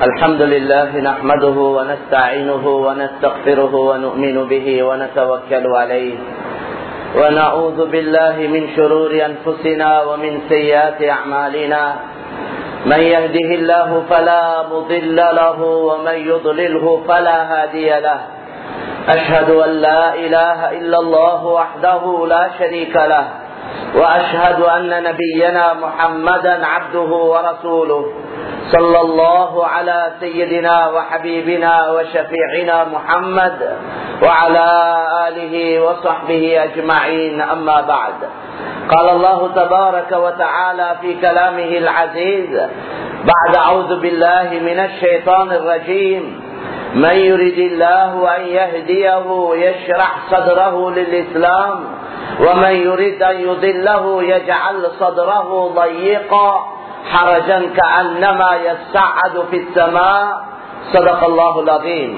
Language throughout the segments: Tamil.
الحمد لله نحمده ونستعينه ونستغفره ونؤمن به ونتوكل عليه ونعوذ بالله من شرور أنفسنا ومن سيئات أعمالنا من يهده الله فلا مضل له ومن يضلله فلا هادي له أشهد أن لا إله إلا الله وحده لا شريك له وأشهد أن نبينا محمدا عبده ورسوله صلى الله على سيدنا وحبيبنا وشفيعنا محمد وعلى آله وصحبه أجمعين أما بعد قال الله تبارك وتعالى في كلامه العزيز بعد أعوذ بالله من الشيطان الرجيم من يريد الله أن يهديه يشرح صدره للإسلام ومن يريد أن يضله يجعل صدره ضيقا حرجا كأنما يصعد في السماء صدق الله العظيم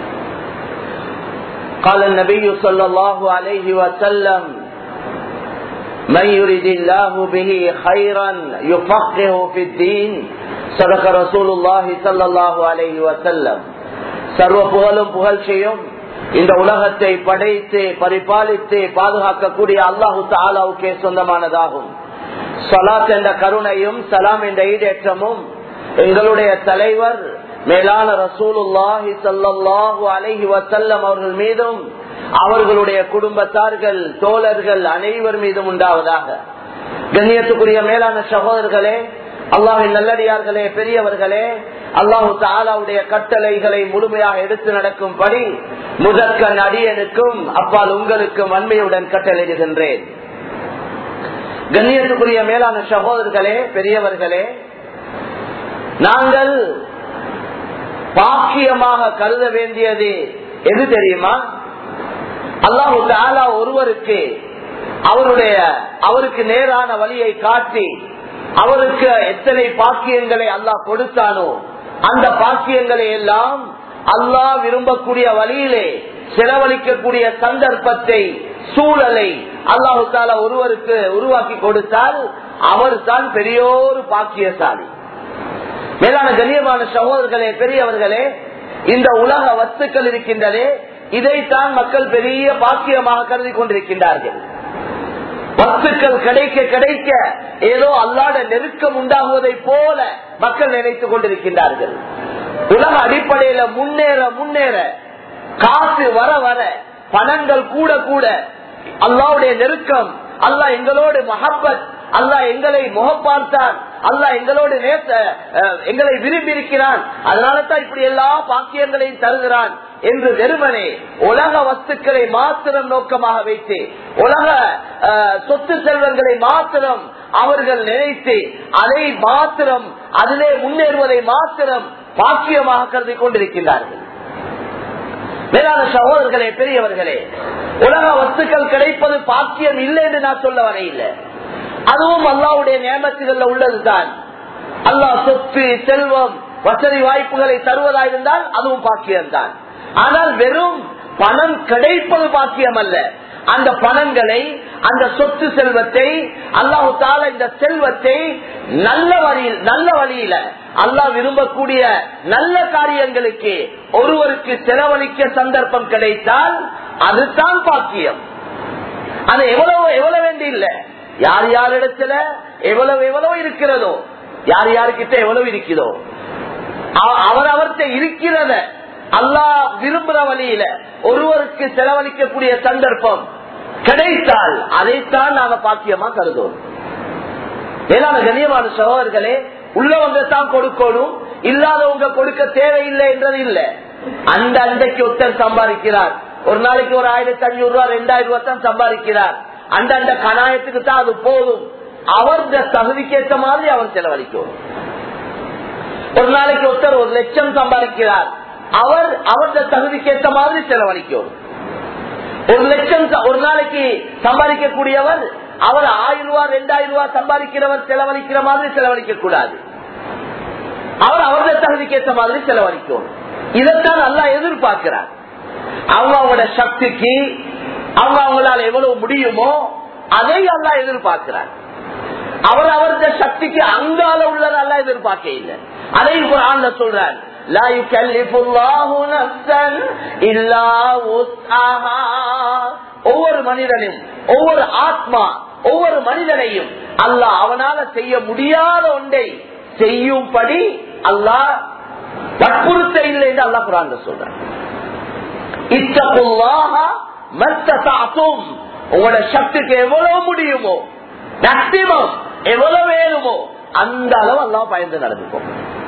قال النبي صلى الله عليه وسلم من يريد الله به خيرا يفقهه في الدين صدق رسول الله صلى الله عليه وسلم சர்வ புகழும் புகழ்ச்சியும் இந்த உலகத்தை படைத்து பரிபாலித்து பாதுகாக்கக்கூடிய அல்லாஹு தஆலாவுக்கே சொந்தமானதாகும். ஸலாத் என்ற கருணையும் சலாம் என்ற ஈடேற்றமும் எங்களுடைய தலைவர் மேலான ரசூலுல்லாஹி ஸல்லல்லாஹு அலைஹி வஸல்லம் அவர்கள் மீதும் அவர்களுடைய குடும்பத்தார்கள் தோழர்கள் அனைவர் மீதும் உண்டாவதாக. கண்ணியத்துக்குரிய மேலான சகோதரர்களே, அல்லாஹ்வின் நல்லடியார்களே, பெரியவர்களே, அல்லாஹு தஆலாவுடைய கட்டளைகளை முழுமையாக எடுத்து நடக்கும்படி முதற்கண் அடியனுக்கும் அப்பால் உங்களுக்கும் அண்மையுடன் கட்டளையிடுகின்றேன். கண்ணியத்துக்குரிய மேலான சகோதரர்களே, பெரியவர்களே, நாங்கள் பாக்கியமாக கருத வேண்டியது எது தெரியுமா? அல்லாஹு தஆலா ஒருவருக்கு அவருக்கு நேரான வழியை காட்டி அவருக்கு எத்தனை பாக்கியங்களை அல்லாஹ் கொடுத்தானோ அந்த பாக்கியங்களை எல்லாம் அல்லாஹ் விரும்பக்கூடிய வழியிலே செலவழிக்கக்கூடிய சந்தர்ப்பத்தை சூழலை அல்லாஹு தஆலா ஒருவருக்கு உருவாக்கி கொடுத்தால் அவர் தான் பெரியோரு பாக்கியசாலி. மேலான கண்ணியமான சகோதரர்களே, பெரியவர்களே, இந்த உலக வஸ்துக்கள் இருக்கின்றதே, இதைத்தான் மக்கள் பெரிய பாக்கியமாக கருதி கொண்டிருக்கின்றார்கள். வஸ்துக்கள் கிடைக்க கிடைக்க ஏதோ அல்லாஹ்வுடைய நெருக்கம் உண்டாகுவதை போல மக்கள் நினைத்துக் கொண்டிருக்கின்றார்கள். உலக அடிப்படையில முன்னேற முன்னேற காசு வர வர பணங்கள் கூட கூட அல்லாஹ்வுடைய நெருக்கம், அல்லாஹ் எங்களோடு மஹப்பத், அல்லாஹ் எங்களை முகப்பார்த்தான், அல்லாஹ் எங்களோடு எங்களை விரும்பி இருக்கிறான், அதனால தான் இப்படி எல்லா பாக்கியங்களையும் தருகிறான் என்று வெறுமனே உலக வஸ்துக்களை மாத்திரம் நோக்கமாக வைத்து உலக சொத்து செல்வங்களை மாத்திரம் அவர்கள் நினைத்து அதை மாத்திரம் அதிலே முன்னேறுவதை மாத்திரம் பாக்கியமாக கருதி கொண்டிருக்கின்றார்கள். மேலான சகோதரர்களே, பெரியவர்களே, உலக வஸ்துக்கள் கிடைப்பது பாக்கியம் இல்லை என்று நான் சொல்ல வரையில்லை. அதுவும் அல்லாஹ்வுடைய நியமத்துகள்ல உள்ளதுதான். அல்லாஹ் சொத்து செல்வம் வசதி வாய்ப்புகளை தருவதாயிருந்தால் அதுவும் பாக்கியம்தான். ஆனால் வெறும் பணம் கிடைப்பது பாக்கியம் அல்ல. அந்த பணங்களை, அந்த சொத்து செல்வத்தை அல்லாஹ் தஆலா இந்த செல்வத்தை நல்ல வழியில அல்லாஹ் விரும்பக்கூடிய நல்ல காரியங்களுக்கு ஒருவருக்கு செலவழிக்க சந்தர்ப்பம் கிடைத்தால் அதுதான் பாக்கியம். அது எவ்வளவு வேண்டி இல்ல, யார் யாரிடத்துல எவ்வளவு இருக்கிறதோ, யார் யாருக்கிட்ட எவ்வளவு இருக்கிறதோ அவர்கிட்ட இருக்கிறத அல்லாஹ் விரும்புற வழியில ஒருவருக்கு செலவழிக்கக்கூடிய சந்தர்ப்பம் கிடைத்தால் அதைத்தான் நாங்க பாக்கியமா கருதுவோம். மேலான கண்ணியமான சகோதரர்களே, உள்ளவங்க தான் கொடுக்கணும், இல்லாதவங்க கொடுக்க தேவையில்லை என்றது இல்லை. அந்த அண்டைக்கு ஒருத்தர் சம்பாதிக்கிறார், ஒரு நாளைக்கு ஒரு 1500 ரூபாய் 2000 ரூபாய் தான் சம்பாதிக்கிறார். அந்த கணாயத்துக்கு தான் அது போதும். அவருடைய தகுதிக்கேற்ற மாதிரி அவர் செலவழிக்கும். ஒரு நாளைக்கு ஒருத்தர் 1 லட்சம் சம்பாதிக்கிறார், அவருடைய தகுதிக்கேற்ற மாதிரி செலவழிக்கும். 1 லட்சம் ஒரு நாளைக்கு சம்பாதிக்கக்கூடியவர் அவர் 1000 ரூபாய் 2000 ரூபாய் சம்பாதிக்கிறவர் செலவழிக்கிற மாதிரி செலவழிக்க கூடாது. அவருடைய தகுதிக்கேற்ற மாதிரி செலவழிக்கும். இதைத்தான் அல்லாஹ் எதிர்பார்க்கிறார். அவங்களோட சக்திக்கு அவங்களால எவ்வளவு முடியுமோ அதை அல்லாஹ் எதிர்பார்க்கிறார். அவர் அவருடைய சக்திக்கு அங்கால உள்ளதெல்லாம் எதிர்பார்க்க இல்லை. அதை குர்ஆன்ல சொல்றார், லா யுகல்லிஃபுல்லாஹு நஃப்ஸன் இல்லா வுஸ்அஹா. ஒவ்வொரு மனிதனும், ஒவ்வொரு ஆத்மா, ஒவ்வொரு மனிதனையும் அல்லாஹ் அவனால செய்ய முடியாத ஒன்றை செய்யும்படி அல்லாஹ் வற்புறுத்த இல்லை என்று அல்லாஹ் குர்ஆன்ல சொல்றார். இத்தகுல்லாஹ மஸ்ததஅதும். உங்களோட சக்திக்கு எவ்வளவு முடியுமோ, மேக்ஸிமம் எவ்வளவு வேணுமோ அந்த அளவு அல்லாஹ் பயந்து நடந்துக்கும்.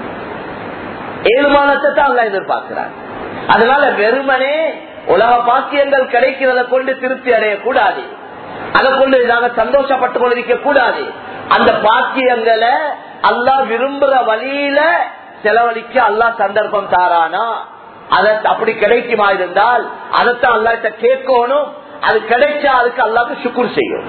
ஏழுமானத்தை தான் அல்லாஹ் எதிர்பார்க்கிறார். அதனால வெறுமனே உலக பாக்கியங்கள் கிடைக்கிறத கொண்டு திருப்தி அடையக்கூடாது, அதை கொண்டு நாங்க சந்தோஷப்பட்டு கொண்டிருக்க கூடாது. அந்த பாக்கியங்களை அல்லாஹ் விரும்புற வழியில செலவழிக்க அல்லாஹ் சந்தர்ப்பம் தாரானா, அதை அப்படி கிடைக்குமா இருந்தால் அதைத்தான் அல்லாஹ்ட்ட கேட்கணும். அது கிடைச்சா அதுக்கு அல்லாஹ்க்கு ஷுக்ர் செய்யும்.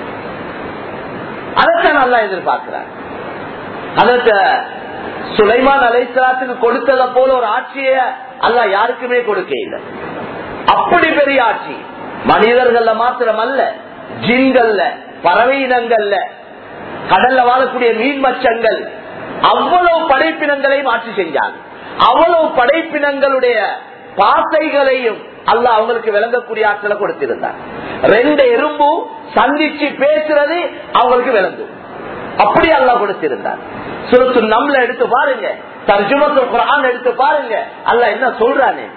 அதைத்தான் அல்லாஹ் எதிர்பார்க்கிறார். அதற்கு சுலைமான் அலைஹிஸ்ஸலாத்துக்கு கொடுத்ததை போல ஒரு ஆட்சியை அல்லாஹ் யாருக்குமே கொடுக்க இல்லை. அப்படி பெரிய ஆட்சி மனிதர்கள்ல மாத்திரமல்ல, ஜின்கள்ல, பறவை இனங்கள்ல, கடல்ல வாழக்கூடிய மீன் மச்சங்கள், அவ்வளவு படைப்பினங்களையும் ஆட்சி செஞ்சாங்க. அவ்வளவு படைப்பினங்களுடைய பாசைகளையும் அல்லாஹ் அவங்களுக்கு விளங்கக்கூடிய ஆற்றலை கொடுத்திருந்தார். 2 எறும்பு சந்திச்சு பேசுறது அவங்களுக்கு விளங்கும், அப்படி அல்லாஹ் கொடுத்திருந்தார். சூரத்து நம்ல எடுத்து பாருங்க, தர்ஜுமத்துல் குர்ஆன் எடுத்து பாருங்க, அல்லாஹ் என்ன சொல்றானே.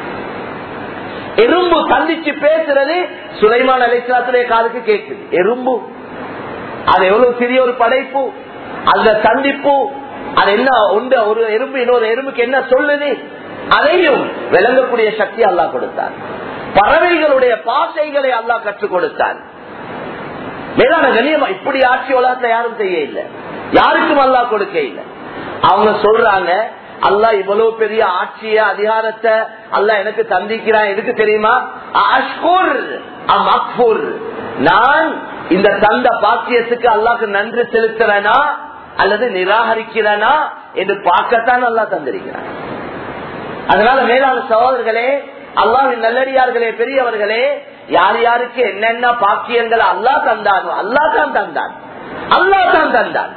எறும்பு சந்திச்சு பேசுறது சுலைமான் அலைஹிஸ்ஸலாத்துடைய காதுக்கு கேட்குது. எறும்பு அது எவ்வளவு சிறிய ஒரு படைப்பு, அந்த சந்திப்பு அது என்ன உண்டு, ஒரு எறும்பு இன்னொரு எறும்புக்கு என்ன சொல்லுது அதையும் விளங்கக்கூடிய சக்தி அல்லாஹ் கொடுத்தார். பறவைகளுடைய பாசைகளை அல்லாஹ் கற்றுக் கொடுத்தார். மேலான கண்ணியமா இப்படி ஆட்சி உலகத்தை யாரும் செய்ய இல்லை, யாருக்கும் அல்லாஹ் கொடுக்க இல்லை. அவங்க சொல்றாங்க, அல்லாஹ் இவ்வளவு பெரிய ஆட்சிய அதிகாரத்தை அல்லாஹ் எனக்கு தந்திக்கிறான், எதுக்கு தெரியுமா? அஷ்குர் அம் அக்ஃபுர். நான் இந்த தந்த பாக்கியத்துக்கு அல்லாஹ்க்கு நன்றி செலுத்துறேனா அல்லது நிராகரிக்கிறேனா என்று பார்க்கத்தான் அல்லாஹ் தந்திருக்கிறான். அதனால மேலான சகோதரர்களே, அல்லாஹ்வின் நல்லடியார்களே, பெரியவர்களே, யார் யாருக்கு என்னென்ன பாக்கியங்கள் அல்லாஹ் தந்தானோ அல்லாஹ் தான் தந்தான், அல்லாஹ் தான் தந்தான்.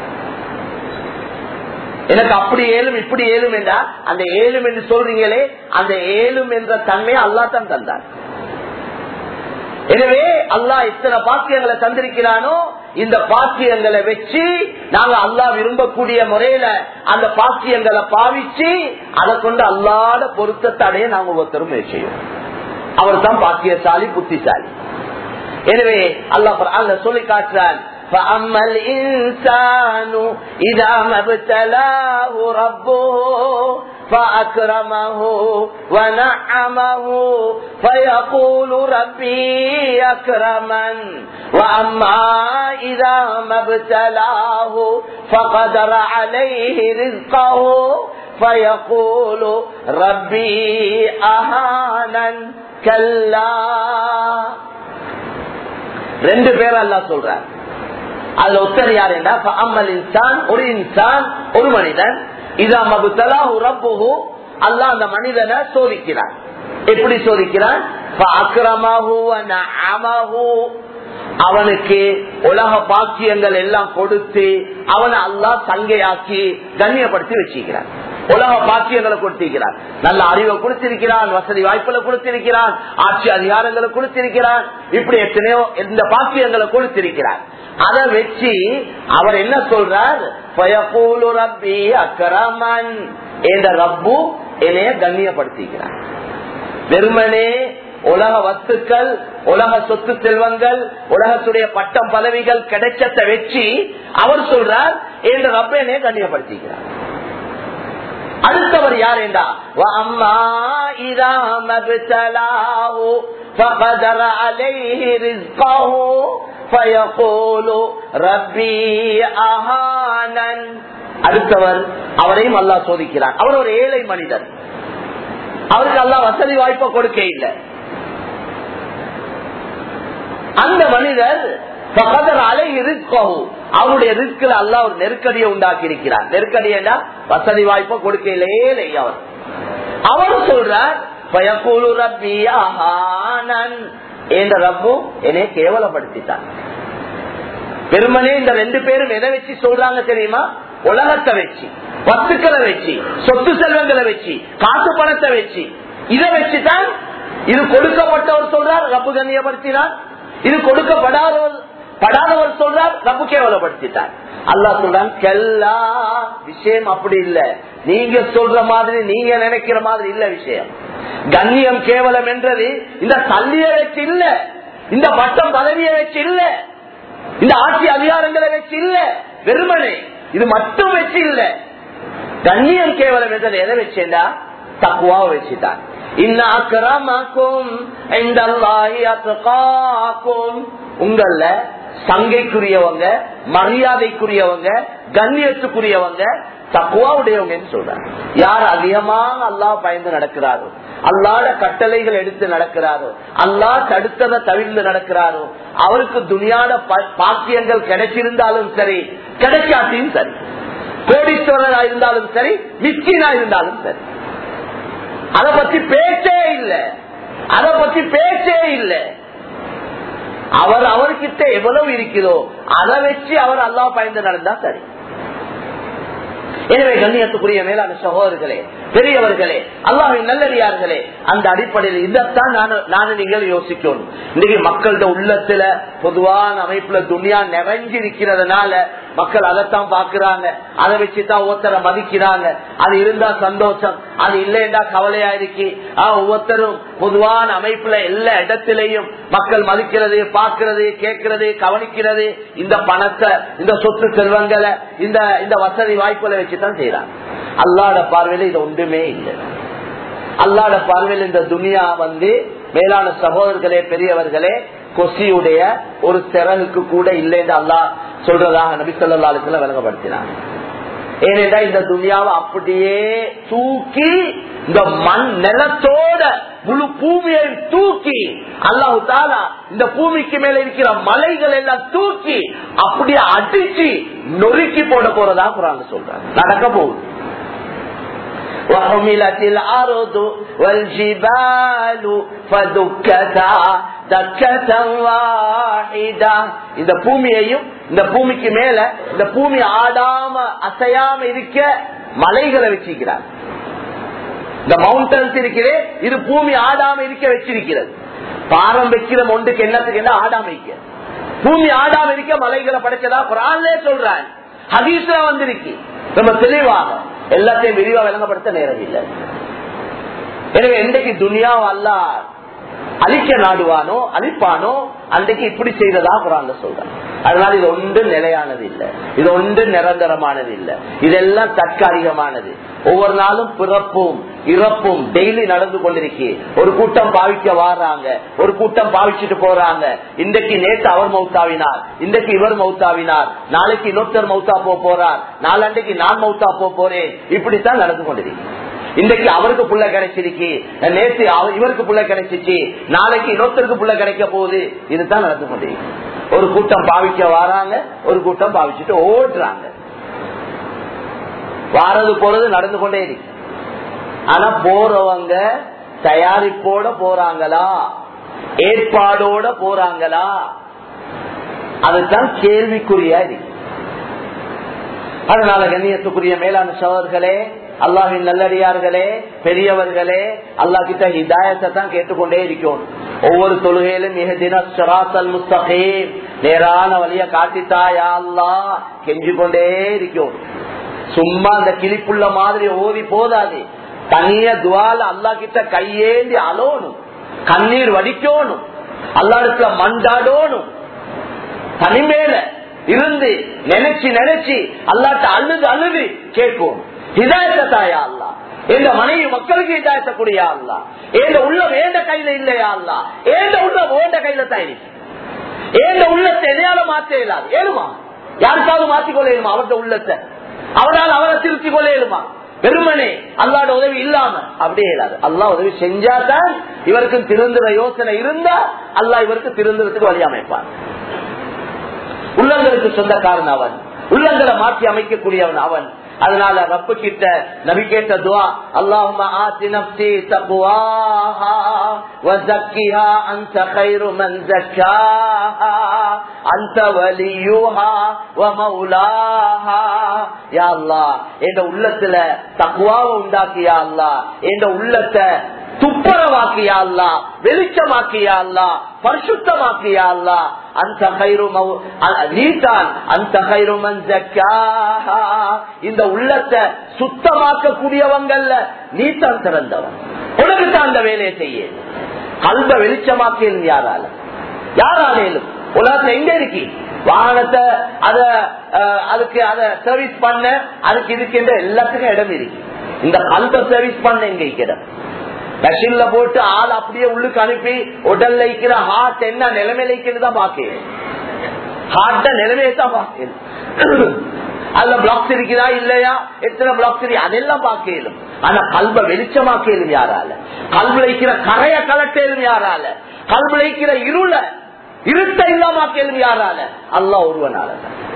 எனக்கு அப்படி ஏழும் இப்படி ஏழும் என்றா, அந்த ஏழும் என்று சொல்றீங்களே, அந்த ஏழும் என்ற தன்மையை அல்லாஹ் தான் தந்தான். எனவே அல்லாஹ் இத்தனை பாக்கியங்களை தந்திருக்கிறானோ, இந்த பாக்கியங்களை வச்சு நாங்க அல்லாஹ் விரும்பக்கூடிய முறையில அந்த பாக்கியங்களை பாவிச்சு அதை கொண்டு அல்லாஹ்ட பொருத்தத்தை அடைய நாங்க ஒவ்வொருத்தரும் முயற்சி செய்யும். அவர் தான் பாக்கியசாலி, புத்திசாலி. எனவே அல்லாஹ் குர்ஆன்ல சொல்லி காட்டுறான், فَأَمَّا الْإِنسَانُ إِذَا مَا ابْتَلَاهُ رَبُّهُ فَأَكْرَمَهُ وَنَعَّمَهُ فَيَقُولُ رَبِّي أَكْرَمَنِ وَأَمَّا إِذَا مَا ابْتَلَاهُ فَقَدَرَ عَلَيْهِ رِزْقَهُ فَيَقُولُ رَبِّي أَهَانَنِ كَلَّا. 2 பேர் அல்லாஹ் சொல்றார். அதுல ஒருத்தர் யார் என்றா, அம்மல் இன்சான், ஒரு இன்சான், ஒரு மனிதன், இதா மப்தலாஹு ரப்புஹு, அல்லாஹ் அந்த மனிதனை சோதிக்கிறான். எப்படி சோதிக்கிறான்? ஃபஅக்ரமஹு வ நஅமஹு, அவனுக்கு உலக பாக்கியங்கள் எல்லாம் கொடுத்து அவனை அல்லாஹ் சங்கையாக்கி கண்ணியப்படுத்தி வச்சிருக்கிறான். உலக பாக்கியங்களை கொடுத்திருக்கிறான், நல்ல அறிவை கொடுத்திருக்கிறான், வசதி வாய்ப்புகளை கொடுத்திருக்கிறான், ஆட்சி அதிகாரங்களை கொடுத்திருக்கிறான், இப்படி எத்தனையோ இந்த பாக்கியங்களை கொடுத்திருக்கிறான். அதை வச்சு அவர் என்ன சொல்றார்? ஃபயகூலு ரப்பி அக்ரமன், என்ற ரப்பு என்னைய கண்ணியப்படுத்திக்கிறார். வெறுமனே உலக வஸ்துக்கள், உலக சொத்து செல்வங்கள், உலகத்துடைய பட்டம் பதவிகள் கிடைச்சத்தை வச்சு அவர் சொல்றார், என்ற ரப்ப என்னைய கண்ணியப்படுத்திக்கிறார். அடுத்தவர் யார் என்றா, வஅம்மா இதா மப்தலாஹு ஃபகதர அலைஹி ரிஸ்கஹு ஃபயகூலு ரப்பி அஹானன். அடுத்தவர், அவரையும் அல்லாஹ் சோதிக்கிறார். அவர் ஒரு ஏழை மனிதர், அவருக்கு அல்லாஹ் வசதி வாய்ப்பை கொடுக்க இல்லை. அந்த மனிதர் அவருடைய ரிஸ்க்ல அல்லாஹ் ஒரு நெருக்கடியை உண்டாக்கி இருக்கிறார். நெருக்கடி என்றா வசதி வாய்ப்பை கொடுக்கலையே அவர். அவர் சொல்றார், ஃபயகூலு ரப்பி அஹானன், என்ற ரப்பு என்னை கேவலப்படுத்திட்டார். வெறுமனே இந்த 2 பேரும் எதை வச்சு சொல்றாங்க தெரியுமா? உலகத்தை வச்சு, வஸ்துக்களை வச்சு, சொத்து செல்வங்களை வச்சு, காசு பணத்தை வச்சு, இதை வச்சுதான் இது கொடுக்கப்பட்டவர் சொல்றார் ரப்பு கண்ணியப்படுத்தினார், இது கொடுக்கப்படாதவர் சொல்றார் ரப்பு கேவலப்படுத்திட்டார். அல்லாஹ் சொல்றான் கல்லா, விஷயம் அப்படி இல்ல, நீங்க சொல்ற மாதிரி நீங்க நினைக்கிற மாதிரி இல்ல விஷயம். கண்ணியம் கேவலம் என்றது இந்த தள்ளிய வச்சு இல்ல, இந்த பட்டம் பதவியை வச்சு இல்ல, இந்த ஆட்சி அதிகாரங்களை வச்சு இல்ல, வெறுமனே இது மட்டும் வச்சு இல்ல. கண்ணியம் கேவலம் என்றது எதை வச்சேண்டா? தக்வாவை வச்சுட்டான். உங்கள சங்கைக்குரியவங்க, மரியாதைக்குரியவங்க, கண்ணியத்துக்குரியவங்க தக்வாவுடையவங்க சொல்றாங்க. யார் அதிகமாக அல்லாஹ் பயந்து நடக்கிறாரோ, அல்லாஹ்வுடைய கட்டளைகள் எடுத்து நடக்கிறாரோ, அல்லாஹ் தடுத்ததை தவிர்த்து நடக்கிறாரோ, அவருக்கு துனியாட பாக்கியங்கள் கிடைச்சிருந்தாலும் சரி, கிடைக்காட்டியும் சரி, கோடீஸ்வரனா இருந்தாலும் சரி, மிஸ்கினா இருந்தாலும் சரி, அதை பத்தி பேச்சே இல்லை, அதை பத்தி பேச்சே இல்லை. அவர்கிட்ட எவ்வளவு இருக்கிறதோ அதை வச்சு அவர் அல்லாஹ் பயந்து நடந்தா சரி. எனவே கண்ணியத்துக்குரிய மேலான சகோதரர்களே, பெரியவர்களே, அல்லாஹ்வின் நல்லடியார்களே, அந்த அடிப்படையில் இதைத்தான் நானும் நீங்கள் யோசிக்கணும். இன்னைக்கு மக்களோட உள்ளத்துல பொதுவான அமைப்புல துனியா நிறைஞ்சிருக்கிறதுனால மக்கள் அதைத்தான் பாக்குறாங்க, அதை வச்சுதான் ஒவ்வொருத்தரை மதிக்கிறாங்க. அது இருந்தா சந்தோஷம், அது இல்லைண்டா கவலையா இருக்கு. ஒவ்வொருத்தரும் பொதுவான அமைப்புல எல்லா இடத்திலையும் மக்கள் மதிக்கிறது, பாக்குறது, கேட்கறது, கவனிக்கிறது, இந்த பணத்தை, இந்த சொத்து செல்வங்களை, இந்த வசதி வாய்ப்புகளை வச்சுதான் செய்யறாங்க. அல்லாஹ்வுடைய பார்வையில இது ஒன்றுமே இல்லை. அல்லாஹ்வுடைய பார்வையில் இந்த துனியா மேலான சகோதரர்களே, பெரியவர்களே, கொசியுடைய ஒரு சிறகுக்கு கூட இல்லை என்று அல்லாஹ் சொல்றதாக நபி ஸல்லல்லாஹு அலைஹி வஸல்லம் விளங்கப்படுத்தினார். ஏனென்றா இந்த துனியாவை அப்படியே தூக்கி இந்த மண் நிலத்தோட முழு பூமியை தூக்கி அல்லாஹ் தஆலா இந்த பூமிக்கு மேல இருக்கிற மலைகள் எல்லாம் தூக்கி அப்படியே அடிச்சு நொறுக்கி போட போறதா குர்ஆன்ல சொல்றாங்க. நடக்க போகுது. وَحُمِلَتِ الْأَرْضُ وَالْجِبَالُ فَدُكَّتَا دَكَّةً وَاحِدَةً. இந்த பூமியையும், இந்த பூமிக்கு மேல இந்த பூமி ஆடாம அசையாம இருக்க மலைகளை வச்சிருக்கிறார். இந்த மவுண்டன்ஸ் இருக்கிறே, இது பூமி ஆடாம இருக்க வச்சிருக்கிறது. பாரம் வைக்கிற ஒன்றுக்கு என்னத்துக்கு என்ன ஆடாம இருக்க, பூமி ஆடாம இருக்க மலைகளை படைச்சதா குர்ஆன்ல சொல்றாங்க, ஹதீஸ்ல வந்திருக்கு. ரொம்ப தெளிவாக எல்லாத்தையும் விரிவா விளங்கப்படுத்த நேரம் இல்லை. எனவே இன்றைக்கு துனியாவை அல்லாஹ் அழிக்க நாடுவானோ, அழிப்பானோ, அன்றைக்கு இப்படி செய்ததா குர்ஆன்ல சொல்றாங்க. அதனால இது ஒன்று நிலையானது இல்லை, இது ஒன்று நிரந்தரமானது இல்லை, இதெல்லாம் தற்காலிகமானது. ஒவ்வொரு நாளும் பிறப்பும் இறப்பும் டெய்லி நடந்து கொண்டிருக்கு. ஒரு கூட்டம் பாவிக்க வாராங்க, ஒரு கூட்டம் பாவிச்சுட்டு போறாங்க. இன்றைக்கு நேற்று அவர் மௌத்தாவினார், இன்றைக்கு இவர் மௌத்தாவினார், நாளைக்கு இன்னொருத்தர் மௌத்தா போறார், நாளன்றைக்கு நான் மௌத்தா போறேன். இப்படித்தான் நடந்து கொண்டிருக்கு. இன்றைக்கு அவருக்கு புள்ள கிடைச்சிருக்கு, நேற்று இவருக்கு புள்ள கிடைச்சிச்சு, நாளைக்கு இன்னொருத்தருக்கு புள்ள கிடைக்க போகுது. இதுதான் நடந்து கொண்டிருக்கு. ஒரு கூட்டம் பாவிக்க வாராங்க, ஒரு கூட்டம் பாவிச்சுட்டு ஓடுறாங்க. வாரது போறது நடந்து கொண்டே இருக்கு. ஆனா போறவங்க தயாரிப்போட போறாங்களா, ஏற்பாடோட போறாங்களா, அதுதான் கேள்விக்குறியா இருக்கு. அதனால கண்ணியத்துக்குரிய மேலான சகோதரர்களே, அல்லாஹ்வின் நல்லடியார்களே, பெரியவர்களே, அல்லாஹ் கிட்ட ஹிதாயத்தை தான் கேட்டுக்கொண்டே இருக்கோம். ஒவ்வொரு தொழுகையிலும் இஹ்தினஸ் ஸிராத்தல் முஸ்தகீம், நேரான வழியை காட்டித்தா யா அல்லாஹ் கெஞ்சி கொண்டே இருக்கோம். சும்மா அந்த கிளிப்புள்ள மாதிரி ஓதி போதாது, தனிய துவால அல்லாஹ் கிட்ட கையேந்தி அலோனும், கண்ணீர் வடிக்கணும், அல்லாஹ்வுக்கு மண்டாடணும், தனிமேல இருந்து நினைச்சு அல்லாஹ்ட்ட அழுது கேட்கும். ஹிதாயத்தாயா அல்லா, எந்த மனைவி மக்களுக்கு ஹிதாயத்தை கூடியா அல்லா, ஏந்த உள்ளம் ஏந்த கையில இல்லையா அல்லா, ஏந்த உள்ளம் ஓண்ட கையில தான் இருக்கு. ஏந்த உள்ளத்தை எதையால மாற்ற இயலாது. ஏழுமா யாருக்காவது மாற்றிக்கொள்ள இயலுமா? அவருடைய உள்ளத்தை அவரால் அவரை திருத்திக் கொள்ள இயலுமா? பெருமனே அல்லாட உதவி இல்லாம அப்படியே இயலாது. அல்லாஹ் உதவி செஞ்சாதான் இவருக்கு திருந்துற யோசனை இருந்தா அல்லாஹ் இவருக்கு திருந்துறதுக்கு வழி அமைப்பார். உள்ளங்களுக்கு சொந்தக்காரன் அவன், உள்ளங்களை மாற்றி அமைக்கக்கூடியவன் அவன். அதனால ரப்பு கிட்ட நபி கேட்ட துஆ, அல்லாஹும்ம ஆதி நஃப்ஸி தக்வாஹா வ ஸக்கிஹா அன்த கைரு மன் ஸக்காஹா அன்த வலியுஹா வ மௌலாஹா. யா அல்லாஹ், என்ற உள்ளத்துல தக்வாவை உண்டாக்கியா அல்லாஹ், என்ற உள்ளத்தை துப்புரவாக்கியா அல்லாஹ், வெளிச்சமாக்கியா அல்லாஹ், பரிசுத்தமாக்கியா அல்லாஹ். அந்த நீதான் அந்த இந்த உள்ளத்தை சுத்தமாக்க கூடியவங்கல்ல, நீதான் சிறந்தவன். உனக்கு தான் அந்த வேலையை செய்ய. கல்வ வெளிச்சமாக்கலும் யாராலும் உலகத்துல எங்க இருக்கு வாகனத்தை அதுக்கு அதை சர்வீஸ் பண்ண, அதுக்கு இருக்கின்ற எல்லாத்துக்கும் இடம் இருக்கு. இந்த கல்வ சர்வீஸ் பண்ண எங்க இடம் மெஷின்ல போட்டு ஆள் அப்படியே உள்ளுக்கு அனுப்பி உடல்ல இருக்கிற ஹார்ட் என்ன நிலைமையில இருக்கிறதுதான் பாக்கணும். ஹார்ட்ட நிலைமையை தான் பாக்கணும். அதுல பிளாக்ஸ் இருக்குதா இல்லையா, எத்தனை பிளாக்ஸ் இருக்கு அதெல்லாம் பாக்கலும். ஆனா கல்வ வெளிச்சமாக்கலும் யாரால, கல்வில இருக்கிற கரைய கலட்டலும் யாரால, கல்வில இருக்கிற இருட்ட இல்லாமக்கலும் யாரால, அல்லாஹ் ஒருவனால.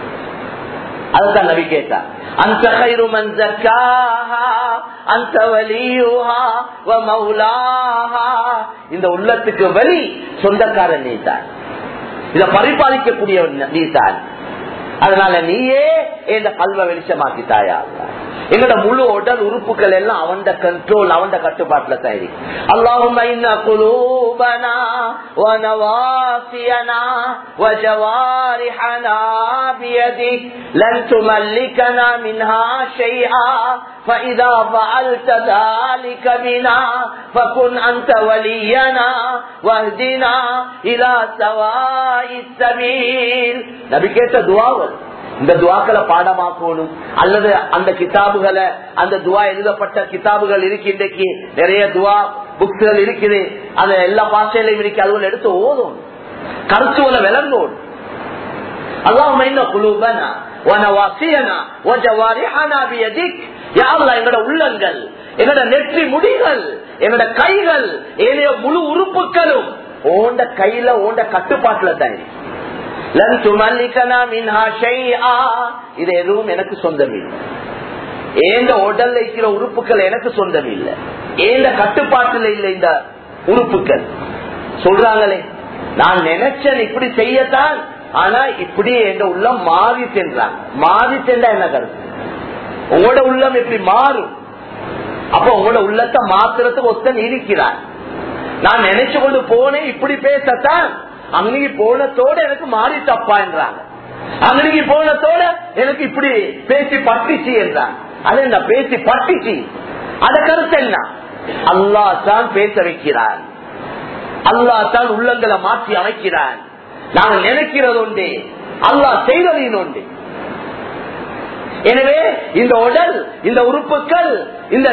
அதுதான் நபி கேட்டார், அந்த கைரு மன் ஸக்காஹா அன்த வலியுஹா வ மௌலாஹா. இந்த உள்ளத்துக்கு வலி சொந்தக்காரன் நீதான், இத பரிபாலிக்கக்கூடியவன் நீதான். அதனால நீயே இந்த கல்வ வெளிச்சமாக்கிட்டாயா. எங்கட முழு உடல் உறுப்புகள் எல்லாம் அவன் கண்ட்ரோல், அவன் கட்டுப்பாட்டுல தான். அல்லாஹும்ம இன்ன குலூபனா வ நவாசியனா வ ஜவாரிஹனா பியதிக் லன் துமல்லிகனா மின்ஹா ஷைஆ فإذا فعلت ذلك بنا فكن أنت ولينا واهدنا إلى سواء السبيل. நபி கேட்ட துஆவல். இந்த துஆக்களை பாடமாக்கணும், அல்லது அந்த கிதாபுகளை, அந்த துஆ எழுதப்பட்ட கிதாபுகள் இருக்கு. இன்றைக்கு நிறைய துஆ புக்ஸ்கள் இருக்குது, அது எல்லா பாஷையிலையும் இருக்கு. அதுல எடுத்து ஓதும், கருத்துவலை விளங்கோடும். அல்லாஹும்ம இன்ன குலூபனா வ நவாசியனா வ ஜவாரிஹனா பியதிக். யா அல்லாஹ், எங்கட உள்ளங்கள், எங்கட நெற்றி முடிகள், எங்கட கைகள், ஏனைய முழு உறுப்புகளும் ஓண்ட கையில ஓண்ட கட்டுப்பாட்டுல தான் இருக்கு. லன் துமல்லிகனா மின்ஹா ஷைஆ. இது எதுவும் எனக்கு சொந்தம் இல்லை. ஏந்த உடல்ல இருக்கிற உறுப்புகள் எனக்கு சொந்தம் இல்லை, ஏந்த கட்டுப்பாட்டுல இல்லை. இந்த உறுப்புகள் சொல்றாங்களே, நான் நினைச்சேன் இப்படி செய்யத்தான், ஆனா இப்படி எந்த உள்ளம் மாறி சென்றான். மாறி சென்றா என்ன கருத்து? உங்களோட உள்ளம் எப்படி மாறும்? அப்ப உங்களோட உள்ளத்தை மாத்திரத்துக்கு ஒத்தன் இருக்கிறான். நான் நினைச்சு கொண்டு போனேன் இப்படி பேசத்தான், அன்னைக்கு போனத்தோட எனக்கு மாறி தப்பா என்றாங்க. அன்னைக்கு போனத்தோட எனக்கு இப்படி பேசி பட்டிச்சு என்றாங்க. அது என்ன பேசி பட்டிச்சு? அத கருத்து என்ன? அல்லாஹ் தான் பேச வைக்கிறான், அல்லாஹ் தான் உள்ளங்களை மாற்றி அமைக்கிறான். நாங்கள் நினைக்கிறது உண்டு, அல்லாஹ் செய்ததின் உண்டு. எனவே இந்த உடல், இந்த உறுப்புகள், இந்த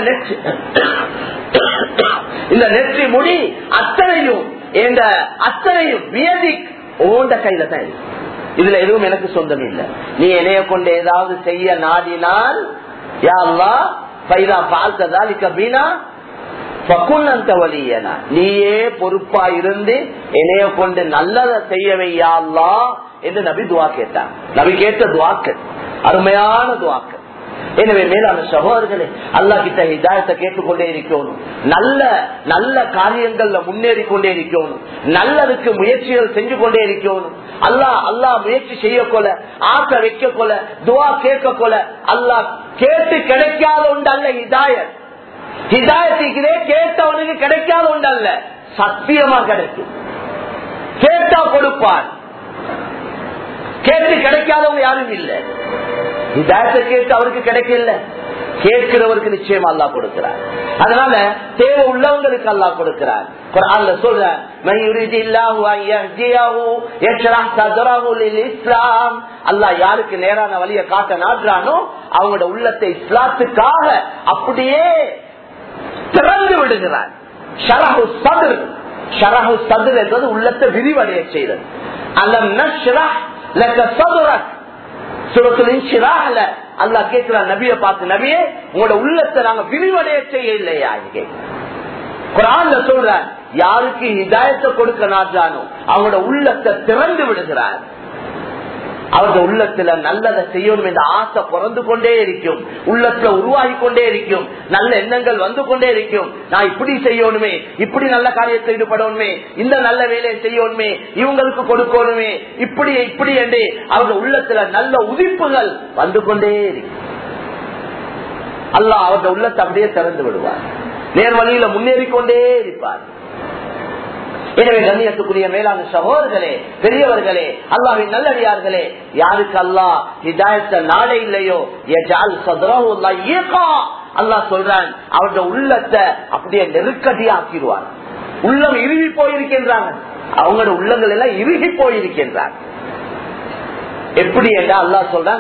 நெற்றி முடி அத்தனையும் வியதிக் ஓண்ட கையில தான். இதுல எதுவும் எனக்கு சொந்தம் இல்லை. நீ என்னைய கொண்டு ஏதாவது செய்ய நாடினால், யா அல்லாஹ் ஃபைதா ஃபஅல்த ذلك பினா ஃபகுன் அன்த வலியனா, நீயே பொறுப்பா இருந்து என்னைய கொண்டு நல்லதை செய்யவை யா அல்லாஹ் என்று நபி துஆ கேட்டார். நபி கேட்ட துஆக்கள் அருமையான துஆக்கள். எனவே மேலான சகோதரர்களே, அல்லாஹ் கிட்ட ஹிதாயத்தை கேட்டுக்கொண்டே இருக்கணும், நல்ல நல்ல காரியங்கள்ல முன்னேறி கொண்டே இருக்கணும், நல்லதுக்கு முயற்சிகள் செஞ்சு கொண்டே இருக்கணும். அல்லாஹ் முயற்சி செய்ய கொள்ள, ஆசை வைக்க கொள்ள, துஆ கேட்க கொள்ள, அல்லாஹ் கேட்டு கிடைக்காத உண்டு அல்ல ஹிதாயத். ஹிதாயத்துக்கு கேட்டவனுக்கு கிடைக்காத உண்டு அல்ல, சத்தியமா கிடைக்கும். கேட்டா கொடுப்பான், கேட்டு கிடைக்காதவங்க யாரும் இல்லை. ஹிதாயத்தை கேட்டு அவருக்கு கிடைக்கல, கேட்கிறவருக்கு நிச்சயமா அல்லாஹ் கொடுக்கிறார். அதனால தேவை உள்ளவங்களுக்கு அல்லாஹ் கொடுக்கிறார். குர்ஆன்ல சொல்றார், மன் யுரிதில்லாஹு அன் யஹ்தியஹு யஷ்ரஹ் ஸத்ரஹு லில்-இஸ்லாம். அல்லாஹ் யாருக்கு நேரான வழியை காட்ட நாடுறானோ அவங்களோட உள்ளத்தை இஸ்லாத்துக்காக அப்படியே திறந்து விடுகிறார். ஷரஹு ஸத்ர், ஷரஹு ஸத்ர் என்பது உள்ளத்தை விரிவடைய செய்தது. அலம் நஷ்ரஹ் லக ஸத்ரக். சூரத்துல் இன்ஷிராஹ்ல அல்லாஹ் கேட்கிறார் நபியை பார்த்து, நபியே உங்களோட உள்ளத்தை நாங்க விரிவடைய செய்ய இல்லையா? குர்ஆன்ல சொல்றார், யாருக்கு ஹிதாயத்தை கொடுக்க நாடுறானோ அவங்களோட உள்ளத்தை திறந்து விடுகிறார். அவருடைய உள்ளத்துல நல்லதை செய்யணும் என்ற ஆசை பிறந்து கொண்டே இருக்கும், உள்ளத்துல உருவாகி கொண்டே இருக்கும், நல்ல எண்ணங்கள் வந்து கொண்டே இருக்கும். நான் இப்படி செய்யணுமே, இப்படி நல்ல காரியத்தை ஈடுபடணுமே, இந்த நல்ல வேலையை செய்யணுமே, இவங்களுக்கு கொடுக்கணுமே, இப்படி இப்படி என்று அவருடைய உள்ளத்துல நல்ல உதிப்புகள் வந்து கொண்டே இருக்கும். அல்லாஹ் அவருடைய உள்ளத்தை அப்படியே திறந்து விடுவார், நேர் வழியில முன்னேறிக்கொண்டே இருப்பார். எனவே கண்ணியத்துக்குரிய மேலான சகோதரர்களே, பெரியவர்களே, அல்லாஹ்வின் நல்லடியார்களே, யாருக்கு அல்லாஹ் ஹிதாயத்தை நாடே இல்லையோ அல்லாஹ் சொல்றான், அவருடைய உள்ளத்தை அப்படியே நெருக்கடியா ஆக்கிடுவார். உள்ளம் இறுகி போயிருக்கின்றாங்க, அவங்களோட உள்ளங்கள் எல்லாம் இறுகி போயிருக்கின்றாங்க. எப்படி என்றா அல்லாஹ் சொல்றான்,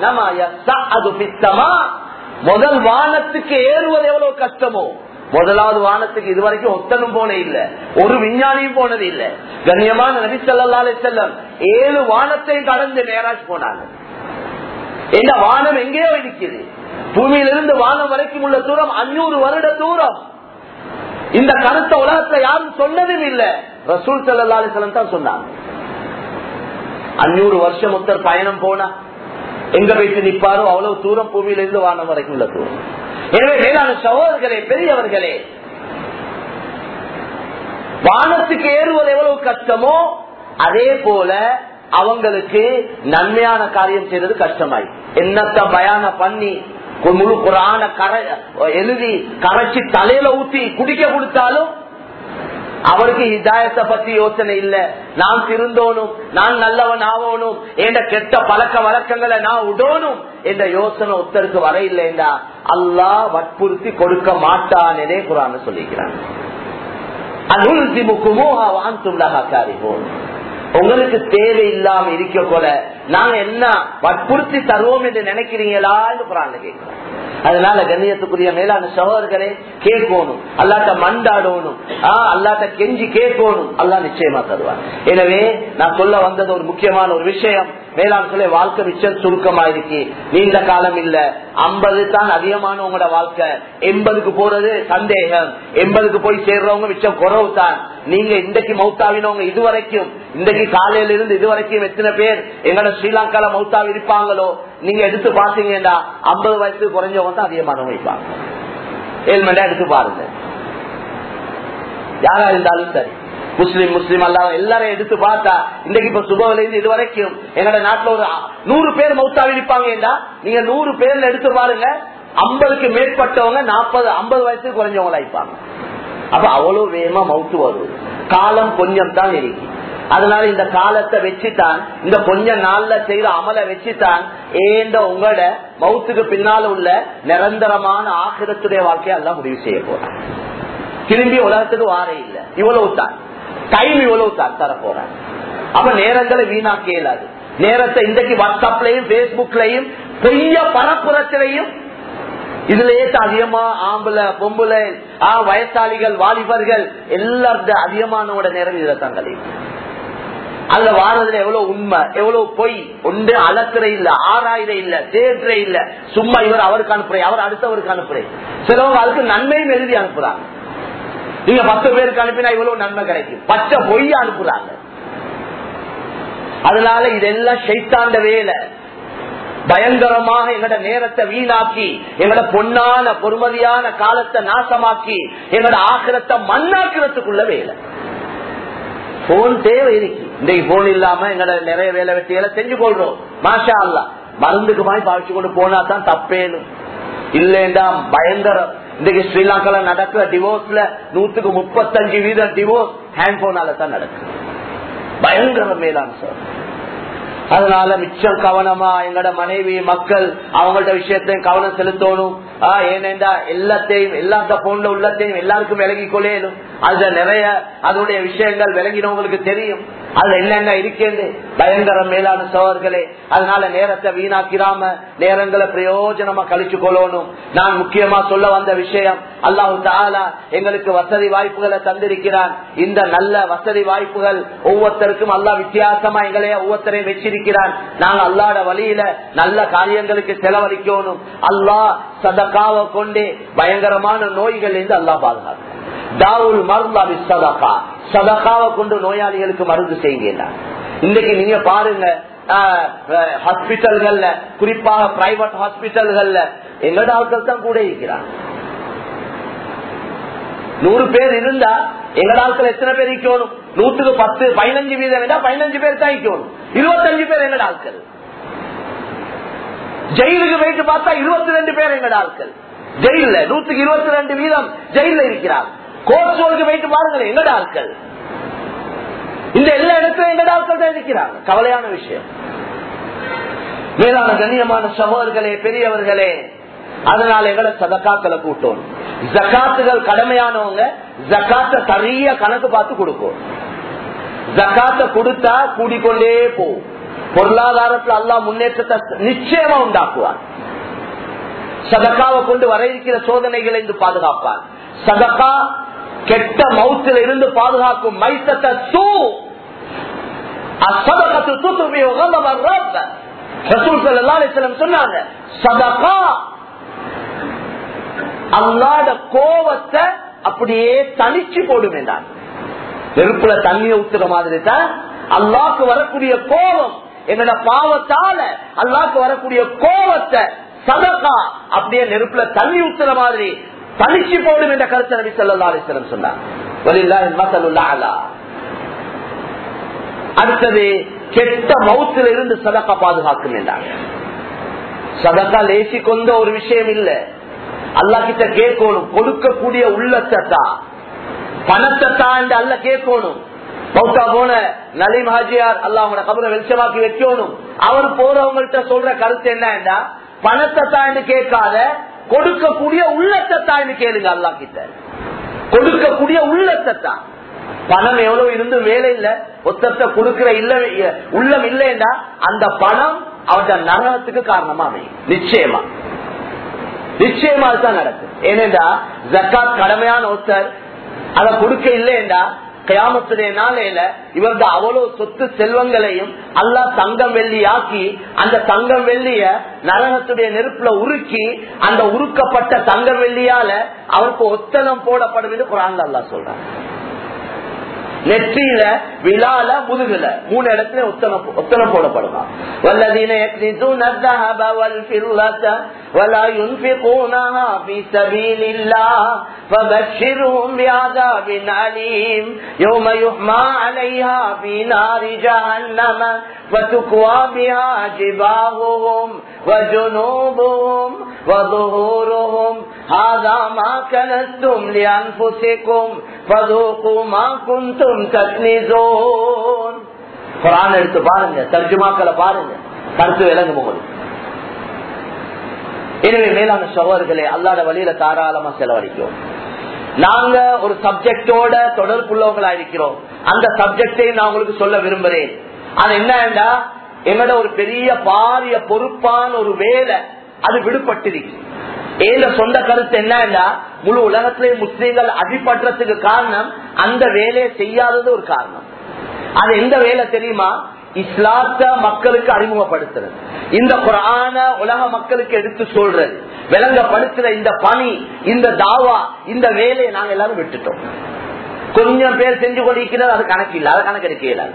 முதல் வானத்துக்கு ஏறுவது எவ்வளவு கஷ்டமோ, முதலாவது வானத்துக்கு இதுவரைக்கும் ஒத்தனும் போன இல்ல, ஒரு விஞ்ஞானியும் போனது இல்ல. கண்ணியமான நபி ஸல்லல்லாஹு அலைஹி வஸல்லம் 7 வானத்தையும் கடந்து மேராஜ் போனாங்க. இந்த வானம் எங்கேயோ இருக்குது, பூமியிலிருந்து வானம் வரைக்கும் உள்ள தூரம் 500 வருட தூரம். இந்த கருத்தை உலகத்துல யாரும் சொன்னதும் இல்ல, ரசூல் ஸல்லல்லாஹு அலைஹி வஸல்லம் தான் சொன்னாங்க. 500 வருஷம் ஒருத்தர் பயணம் போனா எங்க போயிட்டு நிப்பாரோ அவ்வளவு தூரம் பூமியிலிருந்து வானம் வரைக்கும் உள்ள தூரம். எனவே மேலான சகோதரர்களே, பெரியவர்களே, வானத்துக்கு ஏறுவது எவ்வளவு கஷ்டமோ அதே போல அவங்களுக்கு நன்மையான காரியம் செய்யறது கஷ்டமாய். என்னத்த பயான பண்ணி முழு குரான எழுதி கரைச்சி தலையில ஊத்தி குடிக்க கொடுத்தாலும் அவருக்கு ஹிதாயத்தை பத்தி யோசனை இல்ல. நான் திருந்தோனும், நான் நல்லவன் ஆகணும், என்ற கெட்ட பழக்க வழக்கங்களை நான் உடணும் என்ற யோசனை ஒருத்தருக்கு வர இல்லைண்டா அல்லாஹ் வற்புறுத்தி கொடுக்க மாட்டானே குர்ஆன்ல சொல்லிக்கிறான். உங்களுக்கு தேவை இல்லாம இருக்க கூட நாங்க என்ன வற்புறுத்தி தருவோம் என்று நினைக்கிறீங்களா என்று குர்ஆன்ல கேட்கிறோம். அதனால கண்ணியத்துக்குரிய மேலான சகோதரர்களே, கேட்கணும், அல்லாட்ட மண்டாடணும், அல்லாட்ட கெஞ்சி கேட்கணும், அல்லாஹ் நிச்சயமா தருவார். எனவே நான் சொல்ல வந்தது ஒரு முக்கியமான ஒரு விஷயம். மேலான சொல்ல வாழ்க்கை மிச்சம் சுருக்கமா இருக்கு, நீண்ட காலம் இல்ல. 50 தான் அதிகமான உங்களோட வாழ்க்கை, 80க்கு போறது சந்தேகம், 80க்கு போய் சேர்றவங்க மிச்சம் குறவு தான். நீங்க இன்றைக்கு மௌத்தாவினவங்க இதுவரைக்கும், இன்றைக்கு காலையில இருந்து இதுவரைக்கும் எத்தனை பேர் எங்களோட ஸ்ரீலங்கால மௌத்தாவி இருப்பாங்களோ நீங்க எடுத்து பாத்தீங்கன்னா 50 வயசுக்கு குறைஞ்சவங்க தான் அதிகமானவங்க இருப்பாங்க. 7 மணி நேரம் எடுத்து பாருங்க, யாரா இருந்தாலும் சரி, முஸ்லிம் அல்லாம எல்லாரும் எடுத்து பார்த்தா இன்றைக்கு இப்ப சுபவில இருந்து இது வரைக்கும் எங்களோட நாட்டுல ஒரு 100 பேர் மௌத்தாவி இருப்பாங்க. நீங்க 100 பேர்ல எடுத்து பாருங்க, 50க்கு மேற்பட்டவங்க 40-50 வயசுக்கு குறைஞ்சவங்களா இருப்பாங்க. அப்ப அவ்வளவு வேகமா மௌத்து வருது. காலம் கொஞ்சம் தான் இருக்கு. அதனால இந்த காலத்தை வச்சுதான், இந்த கொஞ்ச நாள்ல செய்யற அமலை வச்சுதான் ஏண்ட உங்களோட மௌத்துக்கு பின்னால உள்ள நிரந்தரமான ஆகிரத்துடைய வாழ்க்கையை எல்லாம் முடிவு செய்ய போறாங்க. திரும்பி உலகத்துக்கு வாரே இல்லை, இவ்வளவு தான் டைம், இவ்வளவு தான் தர போறாங்க. அப்ப நேரங்களை வீணாக்க இயலாது. நேரத்தை இன்றைக்கு வாட்ஸ்அப்லயும் பேஸ்புக்லயும் பொய்ய பரப்புறத்திலையும் இதுலயே அதிகமா ஆம்பளை பொம்பளை வயசாளிகள் வாலிபர்கள் எல்லாருடைய அதிகமானோட நேரம் இதுல தங்களை அதுல வாரதுல எவ்வளவு உண்மை எவ்வளவு பொய் ஒன்று அளக்குற இல்ல, ஆராயிர இல்ல, தேற்ற இல்ல, சும்மா இவர் அவருக்கு அனுப்புறேன், அவர் அடுத்தவருக்கு அனுப்புறேன். சிலவங்க அதுக்கு நன்மையும் எழுதி அனுப்புறாங்க. நீங்க 10 பேருக்கு அனுப்பினா இவ்வளவு நன்மை கிடைக்கும், பச்சை பொய்ய அனுப்புறாங்க. அதனால இதெல்லாம் ஷைத்தாண்ட வேலை. பயங்கரமாக எங்களோட நேரத்தை வீணாக்கி, எங்களோட பொன்னான பொறுமதியான காலத்தை நாசமாக்கி, எங்களோட ஆக்கிரத்தை மண்ணாக்கிறதுக்குள்ள வேலை. போன் தேவை இருக்கு. இன்றைக்கு போன் இல்லாம எங்களோட நிறைய வேலை வெட்டிகளை செஞ்சு கொள்றோம். மாஷா அல்லாஹ், மருந்துக்கு மாதிரி பாவிச்சு கொண்டு போனா தான் தப்பேனும் இல்லைண்டா பயங்கரம். இன்றைக்கு ஸ்ரீலங்கால நடக்கிற டிவோர்ஸ்ல 135% டிவோர்ஸ் ஹேண்ட் போனால தான் நடக்குது. பயங்கர மேலான சார். அதனால மிச்சம் கவனமா எங்களோட மனைவி மக்கள் அவங்களோட விஷயத்தையும் கவனம் செலுத்தணும். ஏனென்றா எல்லாத்தையும் எல்லாத்த போன்ல உள்ளத்தையும் எல்லாருக்கும் விளங்கி கொள்ளேனும். அதுல நிறைய அதோடைய விஷயங்கள் விளங்கினவங்களுக்கு தெரியும், அதுல என்னென்ன இருக்கேன்னு. பயங்கர மேலான சோழர்களே, அதனால நேரத்தை வீணாக்கிறாம நேரங்களை பிரயோஜனமா கழிச்சு கொள்ளணும். நான் முக்கியமா சொல்ல வந்த விஷயம், அல்லாஹு தஆலா எங்களுக்கு வசதி வாய்ப்புகளை தந்திருக்கிறான். இந்த நல்ல வசதி வாய்ப்புகள் ஒவ்வொருத்தருக்கும் அல்லாஹ் வித்தியாசமா எங்களைய ஒவ்வொருத்தரையும் வச்சிருக்கிறான். நாங்க அல்லாஹ்வுடைய வழியில நல்ல காரியங்களுக்கு செலவழிக்கணும். அல்லாஹ் சதகாவை கொண்டு பயங்கரமான நோய்கள் இருந்து அல்லாஹ் பாதுகாக்கும். தாவுல் மர்லா பிஸ்ஸதகா, சதகாவை கொண்டு நோயாளிகளுக்கு மருந்து செய்யுங்க. இன்னைக்கு நீங்க பாருங்க, ஹாஸ்பிட்டல்கள்ல, குறிப்பாக பிரைவேட் ஹாஸ்பிட்டல்கள்ல எங்கட ஆட்கள் தான் கூட இருக்கிறாங்க. 100 பேர் இருந்தா எங்கட ஆட்கள் எத்தனை பேர் இருக்கணும்? 100க்கு 10 15 வீதம் 15 பேர் தான் இருக்கணும். 25 பேர் எங்கட ஆட்கள். ஜெயிலுக்கு போயிட்டு பார்த்தா 22 பேர் எங்கட ஆட்கள் ஜெயில. 100க்கு 22 வீதம் ஜெயில இருக்கிறார். கோர்ட்ஸோருக்கு போயிட்டு பாருங்களேன் எங்கட ஆட்கள். இந்த எல்லா இடத்துல எங்கட ஆட்கள் தான் இருக்கிறாங்க. கவலையான விஷயம். மேலான கண்ணியமான சகோதரர்களே, பெரியவர்களே, அதனால எங்களை சதக்காக்களை கூட்டும். ஜகாத்துகள் கடமையானவங்க ஜகாத்தை சரியா கணக்கு பார்த்து கொடுக்கும். ஜகாத்தை கொடுத்தா கூடிக்கொண்டே போகும். பொருளாதாரத்தில் அல்லாஹ் முன்னேற்றத்தை நிச்சயமா உண்டாக்குவார். சதக்காவை கொண்டு வர இருக்கிற சோதனைகளை இருந்து பாதுகாப்பார். சதக்கா கெட்ட மௌத்தில் இருந்து பாதுகாக்கும். மைத்தத்தை சொன்னாங்க, சதக்கா அல்லாஹ்வுடைய கோபத்தை அப்படியே தனிச்சு போடும் என்றார். நெருப்புல தண்ணியை ஊத்துற மாதிரி தான் அல்லாஹ்வுக்கு வரக்கூடிய கோபம், எங்களோட பாவத்தால அல்லாஹ்வுக்கு வரக்கூடிய கோபத்தை சதகா அப்படியே நெருப்புல தண்ணி ஊத்துற மாதிரி தனிச்சு போடும் என்ற கருத்தை நபி ஸல்லல்லாஹு அலைஹி வஸல்லம் சொன்னார். வலில்லாஹில் மஸலுல் அலா. அடுத்தது கெட்ட மௌத்துல இருந்து சதகா பாதுகாக்கும் என்றாங்க. சதகா லேசி கொண்ட ஒரு விஷயம் இல்ல. அல்லாஹ் கிட்ட கேட்கணும், கொடுக்கக்கூடிய உள்ளத்தை தான், பணத்தை தான் அல்ல கேட்கணும். மௌத்தா போன நலீம் ஹாஜியார் அல்லாஹ் கபரை வெளிச்சமாக்கி வைக்கணும். அவர் போறவங்கள்ட்ட சொல்ற கருத்து என்னன்னா, பணத்தை தான் கேட்காத, கொடுக்கக்கூடிய உள்ளத்தை தான் கேளுங்க. அல்லாஹ் கிட்ட கொடுக்கக்கூடிய உள்ளத்தை தான். பணம் எவ்வளவு இருந்து வேலை இல்ல, ஒத்தத்தை கொடுக்கிற இல்ல உள்ளம் இல்லைன்னா அந்த பணம் அவருடைய நரகத்துக்கு காரணமா அமையும். நிச்சயமா நிச்சயமா தான் நடக்கும். ஏனென்றா ஜக்காத் கடமையான ஒருத்தர் அதை கொடுக்க இல்லைன்னா கியாமத்துடைய நாளையில இவருடைய அவ்வளவு சொத்து செல்வங்களையும் அல்லாஹ் தங்கம் வெள்ளி ஆக்கி அந்த தங்கம் வெள்ளிய நரகத்துடைய நெருப்புல உருக்கி அந்த உருக்கப்பட்ட தங்கம் வெள்ளியால அவருக்கு ஒத்தனம் போடப்படும் என்று குர்ஆன்ல அல்லாஹ் சொல்றார். நெற்றியில, விழால, முதுகுல 3 இடத்துல ஒத்தனம் போடப்படுமா. வல்லதீன யக்னிதுன الذهب والفضة ولا ينفقونها في سبيل الله فبشرهم بعذاب أليم يوم يحمى عليها في نار جهنم فتكوى بها جباههم وجنوبهم وظهورهم هذا ما كنزتم لأنفسكم فذوقوا ما كنتم تكنزون. குர்ஆன் எடுத்து பாருங்க, தர்ஜுமாக்களை பாருங்க, கருத்து விளங்கும் உங்களுக்கு. எனவே மேலான சகோதரர்களே, அல்லாஹ்வுடைய வழியில தாராளமா செலவழிக்கும். நாங்க ஒரு சப்ஜெக்டோட தொடர்புள்ளவங்களா இருக்கிறோம். அந்த சப்ஜெக்டை நான் உங்களுக்கு சொல்ல விரும்புறேன். அது என்னன்னா, எங்களோட ஒரு பெரிய பாரிய பொறுப்பான ஒரு வேலை அது விடுபட்டிருக்கு. ஏத சொந்த கருத்து என்னன்னா, முழு உலகத்திலே முஸ்லீம்கள் அடிபற்றதுக்கு காரணம் அந்த வேலையை செய்யாதது ஒரு காரணம். அது எந்த வேலை தெரியுமா? இஸ்லாத்தை மக்களுக்கு அறிமுகப்படுத்துறது, இந்த குர்ஆனை உலக மக்களுக்கு எடுத்து சொல்றது, விளங்கப்படுத்துற இந்த பணி, இந்த தாவா, இந்த வேலையை நாங்க எல்லாரும் விட்டுட்டோம். கொஞ்சம் பேர் செஞ்சு கொண்டிருக்கிறது, அது கணக்கு இல்லை, அதை கணக்கெடுக்கல.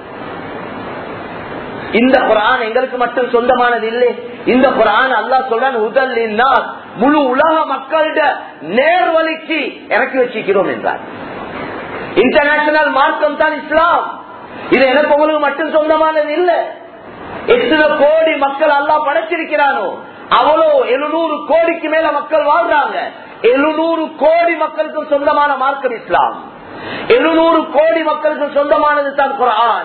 இந்த குர்ஆன் எங்களுக்கு மட்டும் சொந்தமானது இல்லை. இந்த குர்ஆன் அல்லாஹ் சொல்றான், உதல்லின்னாஸ், முழு உலக மக்களிட நேர்வழிக்கு இறக்கி வச்சிருக்கிறோம் என்றார். இன்டர்நேஷனல் மார்க்கம் தான் இஸ்லாம். இது எனக்கு உங்களுக்கு மட்டும் சொந்தமானது இல்ல. எத்தனை கோடி மக்கள் அல்லாஹ் படைச்சிருக்கிறானோ அவ்வளோ 700 கோடிக்கு மேல மக்கள் வாழ்றாங்க. 700 கோடி மக்களுக்கு சொந்தமான மார்க்கம் இஸ்லாம். 700 கோடி மக்களுக்கு சொந்தமானது தான் குர்ஆன்.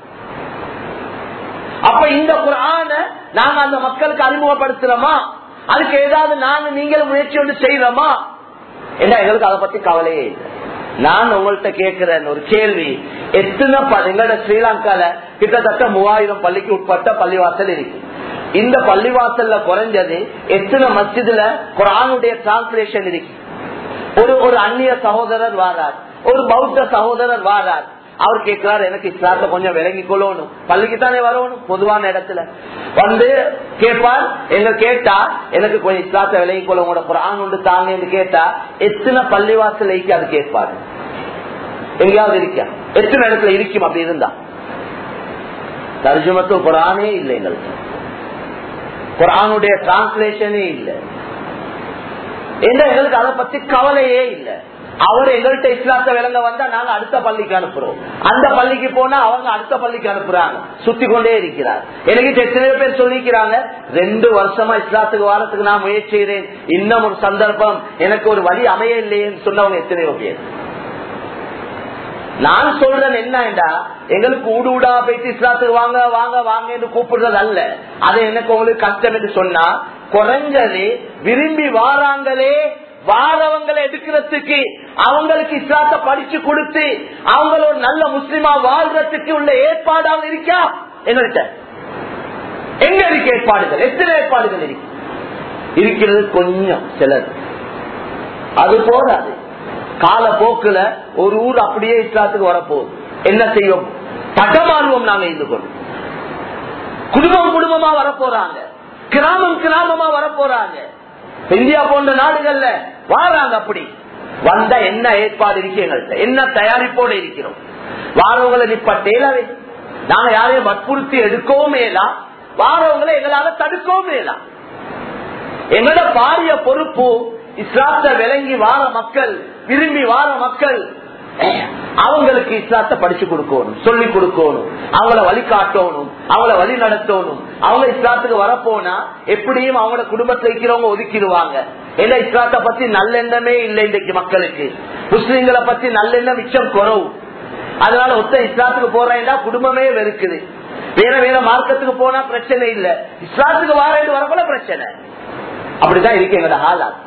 அப்ப இந்த குர்ஆன நாங்க அந்த மக்களுக்கு அறிமுகப்படுத்துறோமா? அதுக்கு ஏதாவது நாங்க நீங்களும் முயற்சி ஒன்று செய்யறோமா? என்ன எங்களுக்கு அதை பத்தி கவலையே இல்லை. நான் உங்கள்கிட்ட கேட்கிறேன் ஒரு கேள்வி. எத்தனை எங்களோட ஸ்ரீலங்கால கிட்டத்தட்ட 3000 பள்ளிக்கு உட்பட்ட பள்ளிவாசல் இருக்கு. இந்த பள்ளிவாசல்ல குறைஞ்சது எத்தனை மஸ்ஜிதுல குர்ஆனுடைய டிரான்ஸ்லேஷன் இருக்கு? ஒரு அந்நிய சகோதரர் வாரார், ஒரு பௌத்த சகோதரர் வாரார். அவர் கேட்கிறார், எனக்கு இஸ்லாத்தை கொஞ்சம் விளங்கி கொள்ளணும், பள்ளிக்கு தானே வரணும், பொதுவான இடத்துல வந்து கேட்பார். எங்க கேட்டா எனக்கு கொஞ்சம் இஸ்லாத்தை விளங்கி கொள்ள உங்களோட குர்ஆன் உண்டு தாங்க என்று கேட்டா எத்தனை பள்ளிவாசல் அது கேட்பாரு? எங்கேயாவது இருக்கா? எத்தனை இடத்துல இருக்கும்? அப்படி இருந்தா தர்ஜுமத்து குர்ஆனே இல்லை எங்களுக்கு, குர்ஆனுடைய டிரான்ஸ்லேஷனே இல்லை. எங்களுக்கு அதை பத்தி கவலையே இல்லை. அவர் எங்கள்கிட்ட இஸ்லாத்தை விளங்க வந்தா நாங்க அடுத்த பள்ளிக்கு அனுப்புறோம், அந்த பள்ளிக்கு போனா அவங்க அடுத்த பள்ளிக்கு அனுப்புறாங்க, சுத்தி கொண்டே இருக்கிறார். எனக்கு எத்தனை பேர் சொல்லிக்கிறாங்க, 2 வருஷமா இஸ்லாத்துக்கு வாரத்துக்கு நான் முயற்சி செய்கிறேன், இன்னும் ஒரு சந்தர்ப்பம் எனக்கு ஒரு வழி அமைய இல்லையேன்னு சொன்னவங்க எத்தனையோ பேர். நான் சொல்றேன் என்னடா, எங்களுக்கு ஊடு ஊடா போயிட்டு இஸ்லாத்துக்கு வாங்க வாங்க வாங்க என்று கூப்பிடுறது அல்ல. அது எனக்கு உங்களுக்கு கஷ்டம் என்று சொன்னா, குறைஞ்சது விரும்பி வாராங்களே, வாரவங்களை எடுக்கிறதுக்கு அவங்களுக்கு இஸ்லாத்தை படிச்சு கொடுத்து அவங்களோட நல்ல முஸ்லிமா வாழ்றதுக்கு உள்ள ஏற்பாடாக இருக்கா எங்கள்கிட்ட? எங்க இருக்கு ஏற்பாடுகள்? எத்தனை ஏற்பாடுகள் இருக்கு? இருக்கிறது கொஞ்சம் சிலர். அது போதாது. காலப்போக்குல ஒரு ஊர் அப்படியே இஸ்லாத்துக்கு வரப்போகுது. என்ன செய்வோம்? தடமாறுவோம். நாங்க இருந்து கொண்டு குடும்பம் குடும்பமா வரப்போறாங்க, கிராமம் கிராமமா வரப்போறாங்க. இந்தியா போன்ற நாடுகள்ல வாராங்க. அப்படி வந்தா என்ன ஏற்பாடு இருக்கு எங்கள்கிட்ட? என்ன தயாரிப்போட இருக்கிறோம்? வாரவங்களை நிப்பட்டேலாவே, நாங்க யாரையும் வற்புறுத்தி எடுக்கவும் மேலா, வாரவங்களை எங்களால தடுக்கவும் மேலா. எங்களோட பாரிய பொறுப்பு இஸ்லாத்தை விளங்கி வார மக்கள், விரும்பி வார மக்கள், அவங்களுக்கு இஸ்லாத்தை படிச்சு கொடுக்கணும், சொல்லி கொடுக்கணும், அவங்கள வழிகாட்டணும், அவங்கள வழி நடத்தணும். அவங்க இஸ்லாத்துக்கு வரப்போனா எப்படியும் அவங்களோட குடும்பத்தில் இருக்கிறவங்க ஒதுக்கிடுவாங்க. ஏன்னா இஸ்லாத்தை பத்தி நல்லெண்ணமே இல்லை இன்றைக்கு மக்களுக்கு. முஸ்லிம்களை பத்தி நல்லெண்ணம் மிச்சம் குறவு. அதனால ஒத்த இஸ்லாத்துக்கு போறேன்னா குடும்பமே வெறுக்குது. வேற வேற மார்க்கத்துக்கு போனா பிரச்சனை இல்லை, இஸ்லாத்துக்கு வாரேன்னு வரப்போல பிரச்சனை. அப்படிதான் இருக்கு எங்களோட ஹாலாத்.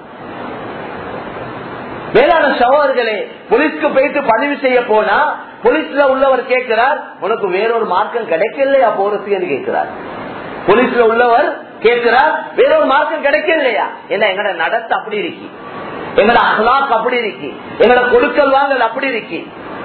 மேலான சகோதரர்களே, போலீஸ்க்கு போயிட்டு பதிவு செய்ய போனா போலீஸ்ல உள்ளவர் கேட்கிறார், உனக்கு வேறொரு மார்க்கம் கிடைக்கலையா போறதுக்கு கேட்கிறார். போலீஸ்ல உள்ளவர் கேட்கிறார், வேறொரு மார்க்கம் கிடைக்கலையா? ஏன்னா எங்கட நடத்த அப்படி இருக்கு, எங்கட அஹ்லாக் அப்படி இருக்கு, எங்கட கொடுக்கல் வாங்கல் அப்படி இருக்கு,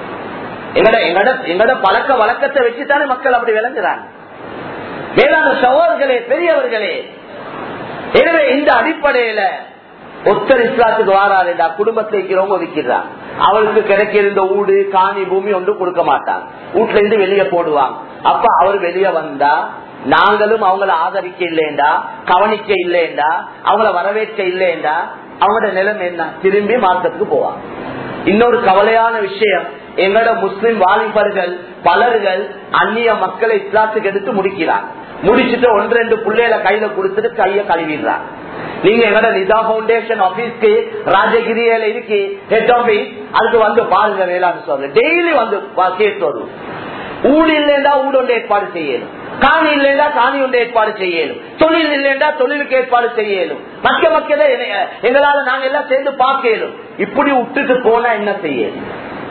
எங்கட பழக்க வழக்கத்தை வச்சுதானே மக்கள் அப்படி விளங்குறாங்க. மேலான சகோதரர்களே, பெரியவர்களே, எனவே இந்த அடிப்படையில ஒத்தர் இஸ்லாத்துக்கு வாராருடா, குடும்பத்தில் இருக்கிறவங்க ஒதுக்கிறாங்க. அவளுக்கு கிடைக்கிற இந்த ஊடு காணி பூமி ஒன்று கொடுக்க மாட்டாங்க, வீட்டுல இருந்து வெளியே போடுவாங்க. அப்ப அவர் வெளியே வந்தா நாங்களும் அவங்கள ஆதரிக்க இல்லைண்டா, கவனிக்க இல்லைண்டா, அவங்கள வரவேற்க இல்லைண்டா, அவங்களோட நிலைமை என்ன? திரும்பி மார்க்கத்துக்கு போவாங்க. இன்னொரு கவலையான விஷயம், எங்களோட முஸ்லிம் வாலிபர்கள் பலர்கள் அந்நிய மக்களை இஸ்லாத்துக்கு எடுத்து முடிக்கிறாங்க. முடிச்சுட்டு 1-2 பிள்ளைகளை கையில கொடுத்துட்டு கைய கழுவிடுறாங்க. நீங்க எங்கட நிதா பவுண்டேஷன் ஆபீஸ்க்கு ராஜகிரியில இருக்கு ஹெட் ஆபீஸ், அதுக்கு வந்து பாருங்க. வேளாண் சொல்ல டெய்லி வந்து கேட்டு வரும். ஊடு இல்லைண்டா ஊடு ஒன்று ஏற்பாடு செய்யணும், காணி இல்லைண்டா காணி ஒன்று ஏற்பாடு செய்யணும், தொழில் இல்லைண்டா தொழிலுக்கு ஏற்பாடு செய்யணும். மக்களே எங்களால நாங்க எல்லாம் சேர்ந்து பார்க்கணும். இப்படி விட்டுட்டு போனா என்ன செய்யணும்?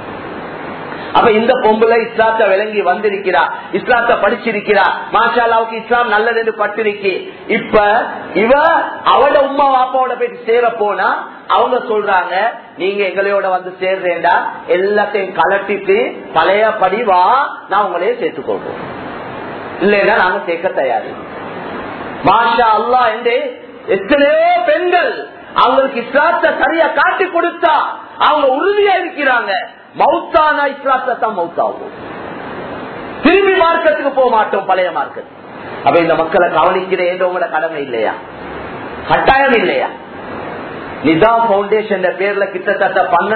அப்ப இந்த பொம்பளை இஸ்லாத்தை விளங்கி வந்திருக்கிறா, இஸ்லாத்தை படிச்சிருக்கிறா, மாஷா அல்லாஹ்வுக்கு இஸ்லாம் நல்லது என்று பட்டிருக்கு. இப்ப இவ அவட உம்மா வாப்பாவோட போயிட்டு சேர போனா அவங்க சொல்றாங்க, நீங்க எங்களையோட வந்து சேர்றேன்டா எல்லாத்தையும் கலட்டிட்டு பழைய படிவா நான் உங்களையே சேர்த்துக்கொள்வோம், இல்லைன்னா நாங்க சேர்க்க தயாரி. மாஷா அல்லாஹ் என்று எத்தனையோ பெண்கள் அவங்களுக்கு இஸ்லாத்தை சரியா காட்டி கொடுத்தா அவங்க உறுதியா இருக்கிறாங்க. மௌத்தானா இஸ்லாத்தை தான் மௌத்தாகும், திரும்பி மார்க்கத்துக்கு போக மாட்டோம், பழைய மார்க்கெட். அப்ப இந்த மக்களை கவனிக்கிறேன் உங்களோட கடமை இல்லையா? கட்டாயம் இல்லையா? நிதா பவுண்டேஷன் பேர்ல கிட்டத்தட்ட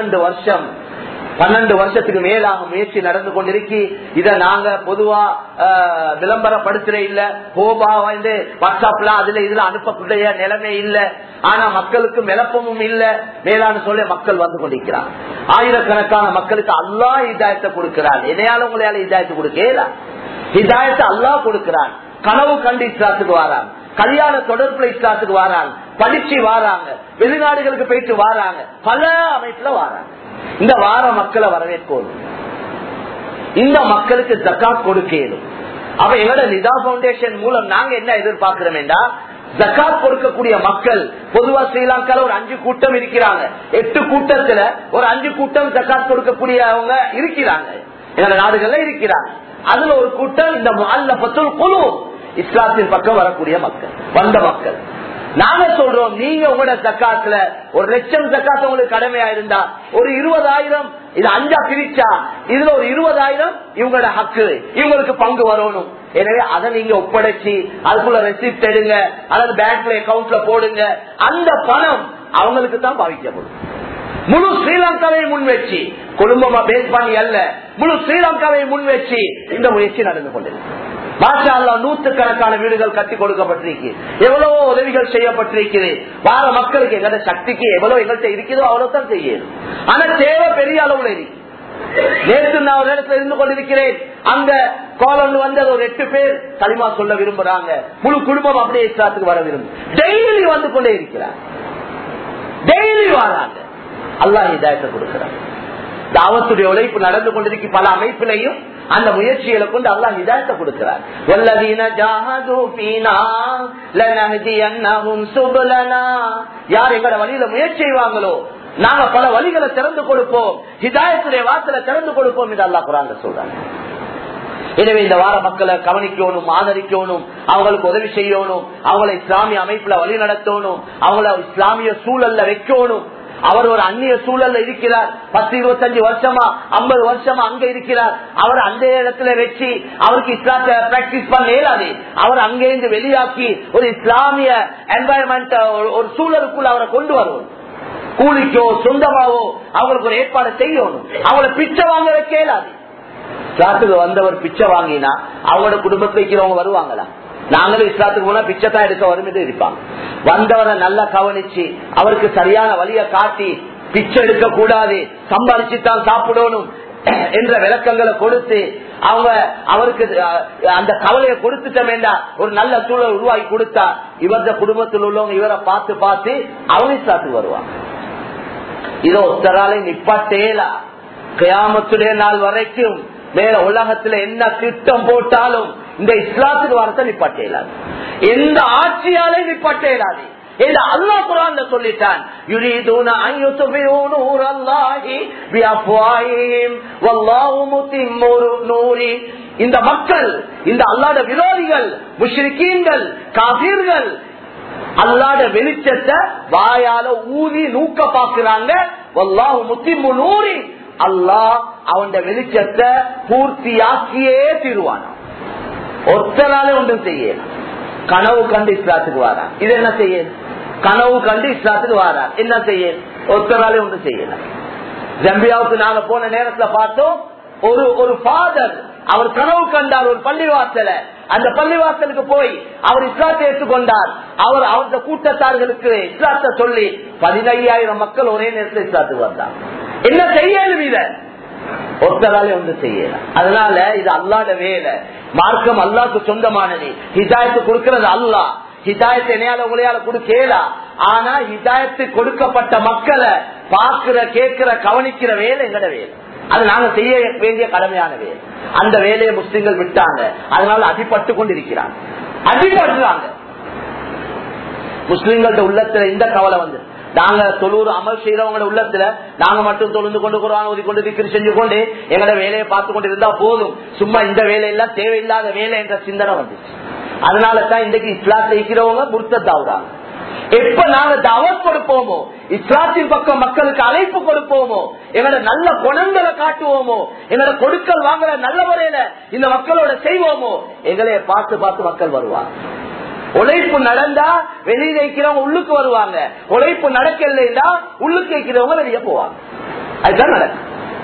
12 வருஷத்துக்கு மேலாக முயற்சி நடந்து கொண்டிருக்கு. இத நாங்க பொதுவா விளம்பரப்படுத்துற இல்ல, ஹோபா வந்து வாட்ஸ்அப்ல அதுல இதுல அனுப்பக்கூடிய நிலைமை இல்ல. ஆனா மக்களுக்கு விளப்பமும் இல்ல. மேலான சொல்ல மக்கள் வந்து கொண்டிருக்கிறார். ஆயிரக்கணக்கான மக்களுக்கு அல்லாஹ் ஹிதாயத்தை கொடுக்கிறார். எதையால உங்களால ஹிதாயத்தை கொடுக்கல, ஹிதாயத்தை அல்லாஹ் கொடுக்கிறான். கனவு கண்டு இஸ்லாத்துக்கு வாராங்க, கல்யாண தொடர்புல இஸ்லாத்துக்கு வாராங்க, படிச்சு வாராங்க, வெளிநாடுகளுக்கு போயிட்டு வாராங்க, பல அமைப்புல வாராங்க. இந்த வார மக்களை வரவேற்கணும், இந்த மக்களுக்கு ஜகாத் கொடுக்கணும். அப்ப எங்களோட நிதா பவுண்டேஷன் மூலம் நாங்க என்ன எதிர்பார்க்கிறோம்டா, ஜகாத் கொடுக்கக்கூடிய மக்கள் பொதுவா ஸ்ரீலங்கால ஒரு 5 கூட்டம் இருக்கிறாங்க. 8 கூட்டத்துல ஒரு 5 கூட்டம் ஜகாத் கொடுக்கக்கூடியவங்க இருக்கிறாங்க, எங்களோட நாடுகள்ல இருக்கிறாங்க. அதுல ஒரு கூட்டம் இந்த முஅல்லஃபத்துல் குலூப், இஸ்லாத்தின் பக்கம் வரக்கூடிய மக்கள், வந்த மக்கள். நாங்க சொல்றோம், நீங்க உங்களோட ஜக்காத்துல 1 லட்சம் ஜக்காத் உங்களுக்கு கடமையா இருந்தா ஒரு 20,000 இது 5 பிரிச்சா இதுல ஒரு 20,000 இவங்களோட ஹக்கு, இவங்களுக்கு பங்கு வரணும். எனவே அதை நீங்க ஒப்படைச்சு அதுக்குள்ள ரெசிப்ட் எடுங்க அல்லது பேங்க்ல அக்கவுண்ட்ல போடுங்க. அந்த பணம் அவங்களுக்கு தான் பாவிக்கப்படும். முழு ஸ்ரீலங்காவை முன் வச்சு, குடும்பமா பேஸ் பண்ணி அல்ல, முழு ஸ்ரீலங்காவை முன் வச்சு இந்த முயற்சி நடந்து கொண்டிருக்கு. மாஷா அல்லாஹ், நூற்றுக்கணக்கான வீடுகள் கட்டி கொடுக்கப்பட்டிருக்கு, எவ்வளவோ உதவிகள் செய்யப்பட்டிருக்கிறது. வார மக்களுக்கு எங்கட சக்திக்கு எவ்வளவு எங்கள்கிட்ட இருக்குதோ அவ்வளவு தான் செய்யணும். ஆனா தேவை பெரிய அளவுல இருக்கு. நேற்று நான் ஒரு இடத்துல இருந்து கொண்டிருக்கிறேன், அங்க காலந்து வந்து ஒரு 8 பேர் களிமா சொல்ல விரும்புறாங்க. முழு குடும்பம் அப்படியே இஸ்லாத்துக்கு வர விரும்பும். டெய்லி வந்து கொண்டே இருக்கிறார், டெய்லி வராங்க. அல்லாஹ் ஹிதாயத்தை கொடுக்கிறார். தாவத்துடைய உழைப்பு நடந்து கொண்டிருக்கு பல அமைப்பிலையும். அந்த முயற்சிகளை கொண்டு அல்லாஹ் ஹிதாயத்தை கொடுக்கிறார். வல்லதீன ஜாஹது ஃபீனா லனஹ்தியன்னஹும் சுபலனா, யார் எங்கட வழியில முயற்சி செய்வாங்களோ நாங்க பல வழிகளை திறந்து கொடுப்போம், ஹிதாயத்துடைய வாசலை திறந்து கொடுப்போம் என்று அல்லாஹ் குர்ஆன்ல சொல்றாங்க. எனவே இந்த வார மக்களை கவனிக்கணும், ஆதரிக்கணும், அவங்களுக்கு உதவி செய்யணும், அவங்களை இஸ்லாமிய அமைப்புல வழி நடத்தணும், அவங்கள இஸ்லாமிய சூழல்ல வைக்கணும். அவர் ஒரு அந்நிய சூழல்ல இருக்கிறார், 10-25 வருஷமா 50 வருஷமா அங்க இருக்கிறார். அவர் அந்த இடத்துல வச்சு அவருக்கு இஸ்லாத்தை பிராக்டிஸ் பண்ண இயலாது. அவர் அங்கிருந்து வெளியாக்கி ஒரு இஸ்லாமிய என்வாயன்மெண்ட், ஒரு சூழலுக்குள்ள அவரை கொண்டு வருவோம். கூலிக்கோ சொந்தமாவோ அவங்களுக்கு ஒரு ஏற்பாடு செய்யணும். அவங்கள பிச்சை வாங்க வைக்க இயலாது. இஸ்லாத்துக்கு வந்தவர் பிச்சை வாங்கினா அவங்களோட குடும்பத்தில் இருக்கிறவங்க வருவாங்களா? நாங்களும் இஸ்லாத்துக்கு போனா பிச்சை தான் எடுக்க வரும் என்று இருப்பாங்க. வந்தவரை நல்லா கவனிச்சு அவருக்கு சரியான வழியை காட்டி, பிச்சை எடுக்க கூடாது, சம்பாதிச்சுத்தான் சாப்பிடணும் என்ற விளக்கங்களை கொடுத்து அவங்க அவருக்கு அந்த கவலையை கொடுத்துட்டோம் வேண்டாம், ஒரு நல்ல சூழல் உருவாக்கி கொடுத்தா இவரது குடும்பத்தில் உள்ளவங்க இவரை பார்த்து பார்த்து அவங்க இஸ்லாத்துக்கு வருவாங்க. இதோ ஒத்தராலை நிப்பாட்டேலா, கியாமத்துடைய நாள் வரைக்கும் மேல உலகத்துல என்ன திட்டம் போட்டாலும் இந்த இஸ்லாத்துக்கு வரத்தை நிப்பாட்டேலாது, எந்த ஆட்சியாலே நிப்பாட்டேலாது. அல்லாஹ் குர்ஆன்ல சொல்லிட்டான், யுரீதுன அன் யுத்ஃபிஉ நூரல்லாஹி பிஅஃவாஹிஹிம் வல்லாஹு முத்திம்மு நூரி. இந்த மக்கள், இந்த அல்லாஹ்வுடைய விரோதிகள், முஷ்ரிக்கீன்கள், காஃபிர்கள் அல்லாஹ்வுடைய வெளிச்சத்தை வாயால ஊதி நூக்க பாக்குறாங்க. வல்லாஹு முத்திம்மு நூரி, அல்லாஹ் அவனுடைய வெளிச்சத்தை பூர்த்தியாக்கியே தீருவான். ஒருத்தராலே ஒன்றும் செய்யலாம். கனவு கண்டு இஸ்லாத்துக்கு வாரான், இது என்ன செய்ய? கனவு கண்டு இஸ்லாத்துக்கு வாரான், என்ன செய்ய? ஒருத்தராலே ஒன்றும் செய்யலாம். ஜம்பியாவுக்கு நாங்க போன நேரத்துல பார்த்தோம், ஒரு ஃபாதர் அவர் கனவு கண்டார் ஒரு பள்ளிவாசல. அந்த பள்ளிவாசலுக்கு போய் அவர் இஸ்லாத்தை ஏற்றுக்கொண்டார். அவர் அவருடைய கூட்டத்தார்களுக்கு இஸ்லாத்தை சொல்லி 15,000 மக்கள் ஒரே நேரத்தில் இஸ்லாத்துக்கு வந்தார். என்ன செய்யணும்? இத ஒருத்தராலே ஒன்று செய்யலாம். அதனால இது அல்லாஹ்வுடைய வேலை. மார்க்கம் அல்லாஹ்வுக்கு சொந்தமானது. ஹிதாயத்து கொடுக்கிறது அல்லாஹ். ஹிதாயத்தை என்னையால உங்களையால கொடுக்கலா. ஆனா ஹிதாயத்து கொடுக்கப்பட்ட மக்களை பாக்குற, கேட்கிற, கவனிக்கிற வேலை எங்கட வேலை. அது நாங்க செய்ய வேண்டிய கடமையான வேலை. அந்த வேலையை முஸ்லிம்கள் விட்டாங்க. அதனால அடிபட்டு கொண்டிருக்கிறாங்க, அடிபடுறாங்க. முஸ்லிம்களோட உள்ளத்துல இந்த கவலை வந்து, நாங்க தொழுறு அமல் செய்யறவங்க உள்ளத்துல நாங்க மட்டும் தொழுந்து கொண்டு குர்ஆன் ஓதி கொண்டு திக்ர் செஞ்சு கொண்டு எங்களோட வேலையை பார்த்து கொண்டு இருந்தா போதும், சும்மா இந்த வேலையெல்லாம் தேவையில்லாத வேலை என்ற சிந்தனை வந்துச்சு. அதனாலதான் இன்றைக்கு இஸ்லாத்தை இருக்கிறவங்க முர்த்தத்தாவுறாங்க. எப்ப நாங்க தவத் கொடுப்போமோ, இஸ்லாத்தின் பக்கம் மக்களுக்கு அழைப்பு கொடுப்போமோ, எங்களோட நல்ல குணங்களை காட்டுவோமோ, எங்களோட கொடுக்கல் வாங்கல நல்ல முறையில இந்த மக்களோட செய்வோமோ, எங்களைய பார்த்து பார்த்து மக்கள் வருவாங்க. உழைப்பு நடந்தா வெளியில இருக்கிறவங்க உள்ளுக்கு வருவாங்க, உழைப்பு நடக்கலைன்னா உள்ளுக்கு இருக்கிறவங்க வெளியே போவாங்க. அதுதான் நடக்கும்.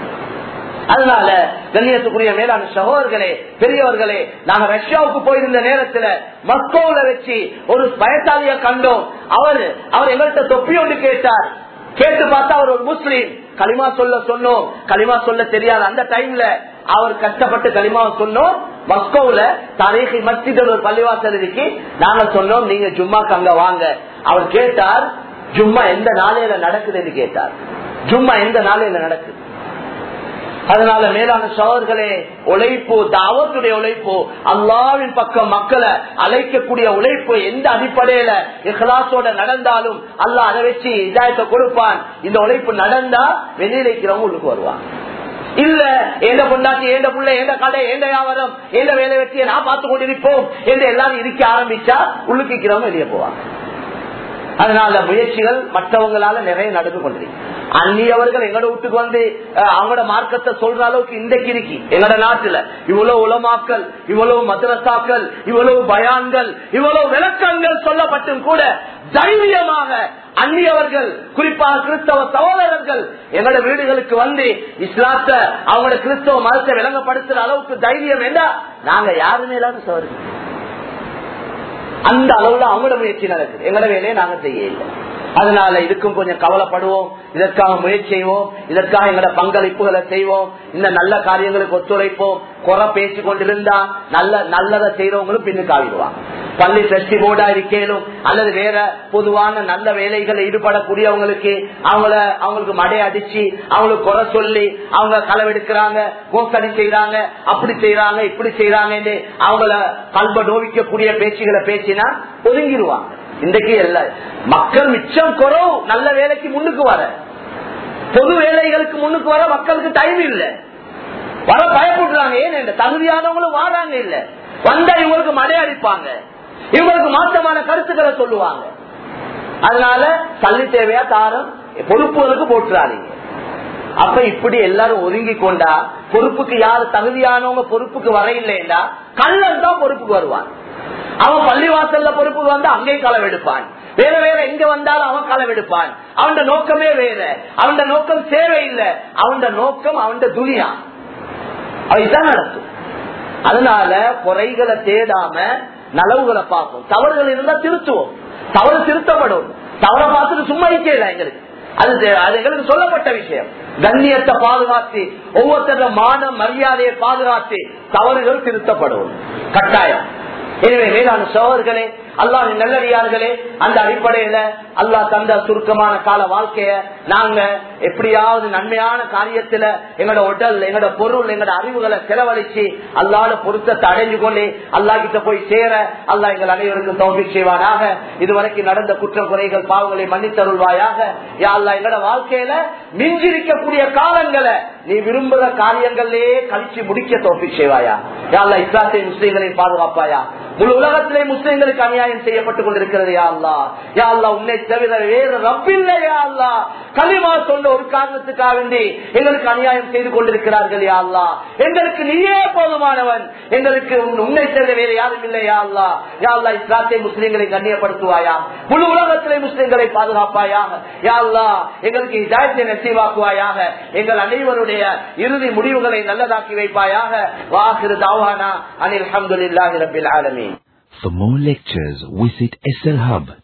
அதனால கண்ணியத்துக்குரிய மேலான சகோதரர்களே, பெரியவர்களே, நாங்க ரஷ்யாவுக்கு போயிருந்த நேரத்துல மஸ்கோவில் வச்சு ஒரு பயசாலிய கண்டோம். அவர் எங்கள்கிட்ட தொப்பி ஒன்று கேட்டார். கேட்டு பார்த்தா அவர் ஒரு முஸ்லீம். களிமா சொல்ல சொன்னோம், களிமா சொல்ல தெரியாது. அந்த டைம்ல அவர் கஷ்டப்பட்டு களிமா சொன்னோம். மஸ்கோவுல தாரீஹி மஸ்ஜித் ஒரு பள்ளிவாசல் இருக்கு. நாங்க சொன்னோம், நீங்க ஜும்மாக்கு அங்க வாங்க. அவர் கேட்டார், ஜும்மா எந்த நாளையில நடக்குதுன்னு கேட்டார். ஜும்மா எந்த நாளையில நடக்குது? அதனால மேலான சகோதரர்களே, உழைப்பு, தாவத்துடைய உழைப்பு, அல்லாஹ்வின் பக்கம் மக்களை அழைக்கக்கூடிய உழைப்பு எந்த அடிப்படையில இஹ்லாஸோட நடந்தாலும் அல்லாஹ் அதை வச்சு ஹிதாயத்தை கொடுப்பான். இந்த உழைப்பு நடந்தா வெளியில இருக்கிறவங்க உள்ளுக்கு வருவாங்க. இல்ல ஏண்ட பொண்டாட்டி, ஏண்ட புள்ள, ஏண்ட கடை, ஏண்ட வியாபாரம், ஏண்ட வேலை வெற்றியை நான் பார்த்து கொண்டிருப்போம் என்று எல்லாரும் இருக்க ஆரம்பிச்சா உள்ளுக்கு இருக்கிறவங்க வெளியே போவாங்க. அதனால முயற்சிகள் மற்றவங்களால நிறைய நடந்து கொண்டிருக்கு. அந்நியவர்கள் எங்கட வீட்டுக்கு வந்து அவங்களோட மார்க்கத்தை சொல்ற அளவுக்கு இன்றைக்கு இருக்கு. எங்கட நாட்டுல இவ்வளவு உலமாக்கள், இவ்வளவு மதரசாக்கள், இவ்வளவு பயான்கள், இவ்வளவு விளக்கங்கள் சொல்லப்பட்டும் கூட தைரியமாக அந்நியவர்கள், குறிப்பாக கிறிஸ்தவ சகோதரர்கள் எங்களோட வீடுகளுக்கு வந்து இஸ்லாத்தை அவங்களோட கிறிஸ்தவ மதத்தை விளங்கப்படுத்துற அளவுக்கு தைரியம் என்ன நாங்க யாருமே இல்லாத சோதரி. அந்த அளவுல அவங்களோட முயற்சி நடக்குது. எங்களோட வேலையை நாங்க செய்ய இல்லை. அதனால இதுக்கும் கொஞ்சம் கவலைப்படுவோம், இதற்காக முயற்சி செய்வோம், இதற்காக எங்களோட பங்களிப்புகளை செய்வோம், இந்த நல்ல காரியங்களுக்கு ஒத்துழைப்போம். குறை பேசி கொண்டிருந்தா நல்லதை செய்யறவங்களும் பின்னுக்கு ஆகிடுவாங்க. பள்ளி டிரஸ்டி போர்டா இருக்கேனும் அல்லது வேற பொதுவான நல்ல வேலைகளை ஈடுபடக்கூடியவங்களுக்கு அவங்களுக்கு மடை அடிச்சு அவங்களுக்கு குறை சொல்லி அவங்க களவெடுக்கிறாங்க, மோசடி செய்யறாங்க, அப்படி செய்யறாங்க, இப்படி செய்யறாங்க அவங்கள கல்வ நோவிக்கக்கூடிய பேச்சுகளை பேசினா ஒதுங்கிடுவாங்க. இன்றைக்கு எல்லாம் மக்கள் மிச்சம் குறவு நல்ல வேலைக்கு முன்னுக்கு வர, பொது வேலைகளுக்கு முன்னுக்கு வர மக்களுக்கு டைம் இல்ல, வர பயப்படுறாங்க. ஏன் தகுதியானவங்களும் வாராங்க இல்ல, வந்தா இவங்களுக்கு மடை அடிப்பாங்க, இவங்களுக்கு மாற்றமான கருத்துக்களை சொல்லுவாங்க. அதனால தள்ளி தேவையா தாரம் பொறுப்புகளுக்கு போட்டுறாதீங்க. அப்ப இப்படி எல்லாரும் ஒதுங்கி கொண்டா பொறுப்புக்கு யாரு தகுதியானவங்க பொறுப்புக்கு வர இல்லைன்னா கள்ளன் தான் பொறுப்புக்கு வருவான். அவன் பள்ளிவாசல்ல பொறுப்புக்கு வந்தா அங்கே களவெடுப்பான், வேற வேற எங்க வந்தாலும் அவன் களவெடுப்பான். அவன் நோக்கமே வேற, அவன் நோக்கம் சேவை இல்லை, அவன் நோக்கம் அவன் துனியா. அதுதான் நடக்கும். அதனால குறைகளை தேடாம நலவுகளை பார்ப்போம். தவறுகள் இருந்தா திருத்துவோம், தவறு திருத்தப்படும். தவறை பார்த்துட்டு சும்மா இருக்கல எங்களுக்கு அது எங்களுக்கு சொல்லப்பட்ட விஷயம். கண்ணியத்தை பாதுகாத்து ஒவ்வொருத்தர மான மரியாதையை பாதுகாத்து தவறுகள் திருத்தப்படும் கட்டாயம். எனவே மேலான சகோதரர்களே, அல்லாஹ் நல்லடியார்களே, அந்த அடிப்படையில அல்லாஹ் தந்த சுருக்கமான கால வாழ்க்கைய நாங்க எப்படியாவது நன்மையான காரியத்துல எங்களோட உடல், எங்களோட பொருள், எங்களோட அறிவுகளை செலவழிச்சு அல்லாஹ்வோட பொருத்தத்தை அடைஞ்சு கொண்டு அல்லாஹ் கிட்ட போய் சேர அல்லாஹ் எங்கள் அனைவருக்கும் தௌஃபீக் செய்வானாக. இதுவரைக்கும் நடந்த குற்ற குறைகள் பாவங்களை மன்னித்தருள்வாயாக. யா அல்லாஹ் எங்களோட வாழ்க்கையில மிஞ்சிருக்கக்கூடிய காலங்களை நீ விரும்புற காரியங்களே கழிச்சு முடிக்க தௌஃபீக் செய்வாயா. யா அல்லாஹ் இஸ்லாத்தை முஸ்லிம்களை பாதுகாப்பாயா. முழு உலகத்திலே முஸ்லிம்களுக்கு அநியாயம் செய்யப்பட்டுக் கொண்டிருக்கிறது. யா அல்லாஹ், யா அல்லாஹ் உன்னை தவிர வேறு ரப்பில்லை. யா அல்லாஹ் கலிமா சொன்ன ஒரு காரணத்துக்காக வேண்டி எங்களுக்கு அநியாயம் செய்து கொண்டிருக்கிறார்கள். யா அல்லாஹ் எங்களுக்கு நீயே போதுமானவன், எங்களுக்கு உன்னை தவிர வேறு யாரும் இல்லை. யா அல்லாஹ், யா அல்லாஹ் இஸ்லாத்தை முஸ்லிம்களை கண்ணியப்படுத்துவாயா, முழு உலகத்திலே முஸ்லிம்களை பாதுகாப்பாயாக. யா அல்லாஹ் எங்களுக்கு ஹிதாயத்தை நசீவாக்குவாயாக, எங்கள் அனைவருடைய இறுதி முடிவுகளை நல்லதாக்கி வைப்பாயாக. வாஹிரு தாவானா அனில் ஹம்துலில்லாஹி ரப்பில் ஆலமீன். For more lectures, visit SL Hub.